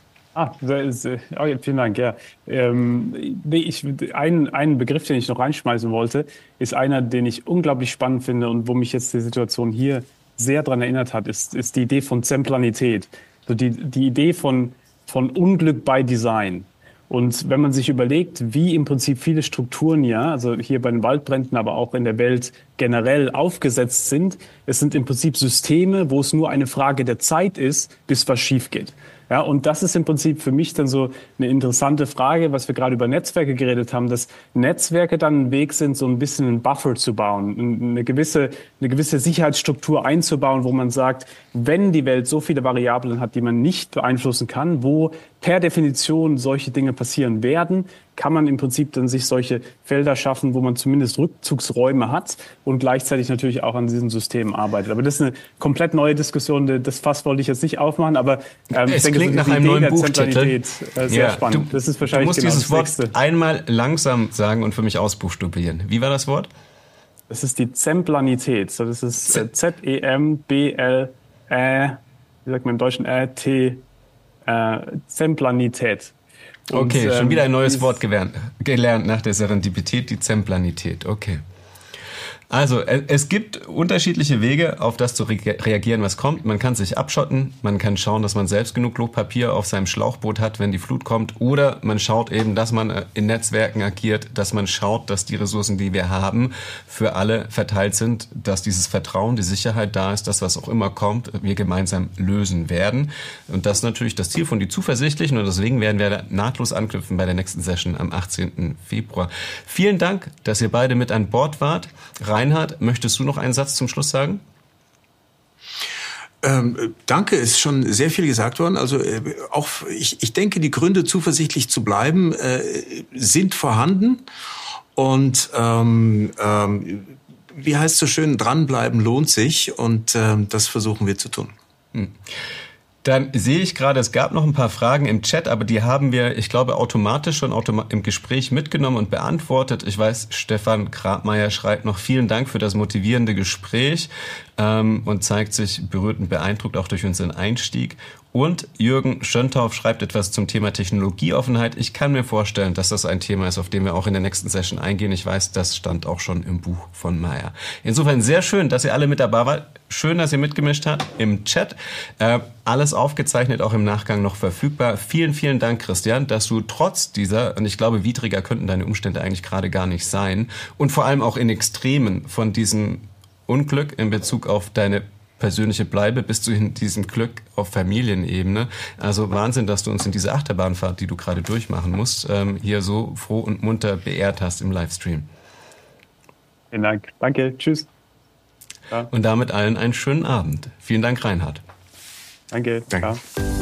Vielen Dank, ja. Einen Begriff, den ich noch reinschmeißen wollte, ist einer, den ich unglaublich spannend finde und wo mich jetzt die Situation hier sehr daran erinnert hat, ist die Idee von Zemplanität. So die Idee von Unglück by Design. Und wenn man sich überlegt, wie im Prinzip viele Strukturen also hier bei den Waldbränden, aber auch in der Welt generell aufgesetzt sind, es sind im Prinzip Systeme, wo es nur eine Frage der Zeit ist, bis was schief geht. Ja, und das ist im Prinzip für mich dann so eine interessante Frage, was wir gerade über Netzwerke geredet haben, dass Netzwerke dann ein Weg sind, so ein bisschen einen Buffer zu bauen, eine gewisse Sicherheitsstruktur einzubauen, wo man sagt, wenn die Welt so viele Variablen hat, die man nicht beeinflussen kann, wo per Definition solche Dinge passieren werden, kann man im Prinzip dann sich solche Felder schaffen, wo man zumindest Rückzugsräume hat und gleichzeitig natürlich auch an diesen Systemen arbeitet. Aber das ist eine komplett neue Diskussion. Das Fass wollte ich jetzt nicht aufmachen, aber ich denke, klingt nach einem neuen Buchtitel. Sehr spannend. Das ist wahrscheinlich du musst dieses Wort einmal langsam sagen und für mich ausbuchstabieren. Wie war das Wort? Das ist die Zemplanität. Das ist Z-E-M-B-L-Ä, wie sagt man im Deutschen, T, Zemplanität. Okay, schon wieder ein neues Wort gelernt nach der Serendipität, die Zemplanität. Okay. Also, es gibt unterschiedliche Wege, auf das zu reagieren, was kommt. Man kann sich abschotten, man kann schauen, dass man selbst genug Klopapier auf seinem Schlauchboot hat, wenn die Flut kommt. Oder man schaut eben, dass man in Netzwerken agiert, dass man schaut, dass die Ressourcen, die wir haben, für alle verteilt sind, dass dieses Vertrauen, die Sicherheit da ist, dass was auch immer kommt, wir gemeinsam lösen werden. Und das ist natürlich das Ziel von die Zuversichtlichen. Und deswegen werden wir da nahtlos anknüpfen bei der nächsten Session am 18. Februar. Vielen Dank, dass ihr beide mit an Bord wart. Reinhard, möchtest du noch einen Satz zum Schluss sagen? Danke, ist schon sehr viel gesagt worden. Also auch ich denke, die Gründe, zuversichtlich zu bleiben, sind vorhanden. Und wie heißt es so schön, dranbleiben lohnt sich. Und das versuchen wir zu tun. Dann sehe ich gerade, es gab noch ein paar Fragen im Chat, aber die haben wir, ich glaube, automatisch schon im Gespräch mitgenommen und beantwortet. Ich weiß, Stefan Grabmeier schreibt noch vielen Dank für das motivierende Gespräch und zeigt sich berührt und beeindruckt auch durch unseren Einstieg. Und Jürgen Schöntauf schreibt etwas zum Thema Technologieoffenheit. Ich kann mir vorstellen, dass das ein Thema ist, auf dem wir auch in der nächsten Session eingehen. Ich weiß, das stand auch schon im Buch von Maja. Insofern sehr schön, dass ihr alle mit dabei wart. Schön, dass ihr mitgemischt habt im Chat. Alles aufgezeichnet, auch im Nachgang noch verfügbar. Vielen, vielen Dank, Christian, dass du trotz dieser, und ich glaube, widriger könnten deine Umstände eigentlich gerade gar nicht sein, und vor allem auch in Extremen von diesem Unglück in Bezug auf deine persönliche Bleibe bis zu diesem Glück auf Familienebene. Also Wahnsinn, dass du uns in diese Achterbahnfahrt, die du gerade durchmachen musst, hier so froh und munter beehrt hast im Livestream. Vielen Dank. Danke. Tschüss. Ja. Und damit allen einen schönen Abend. Vielen Dank, Reinhard. Danke. Danke. Ja.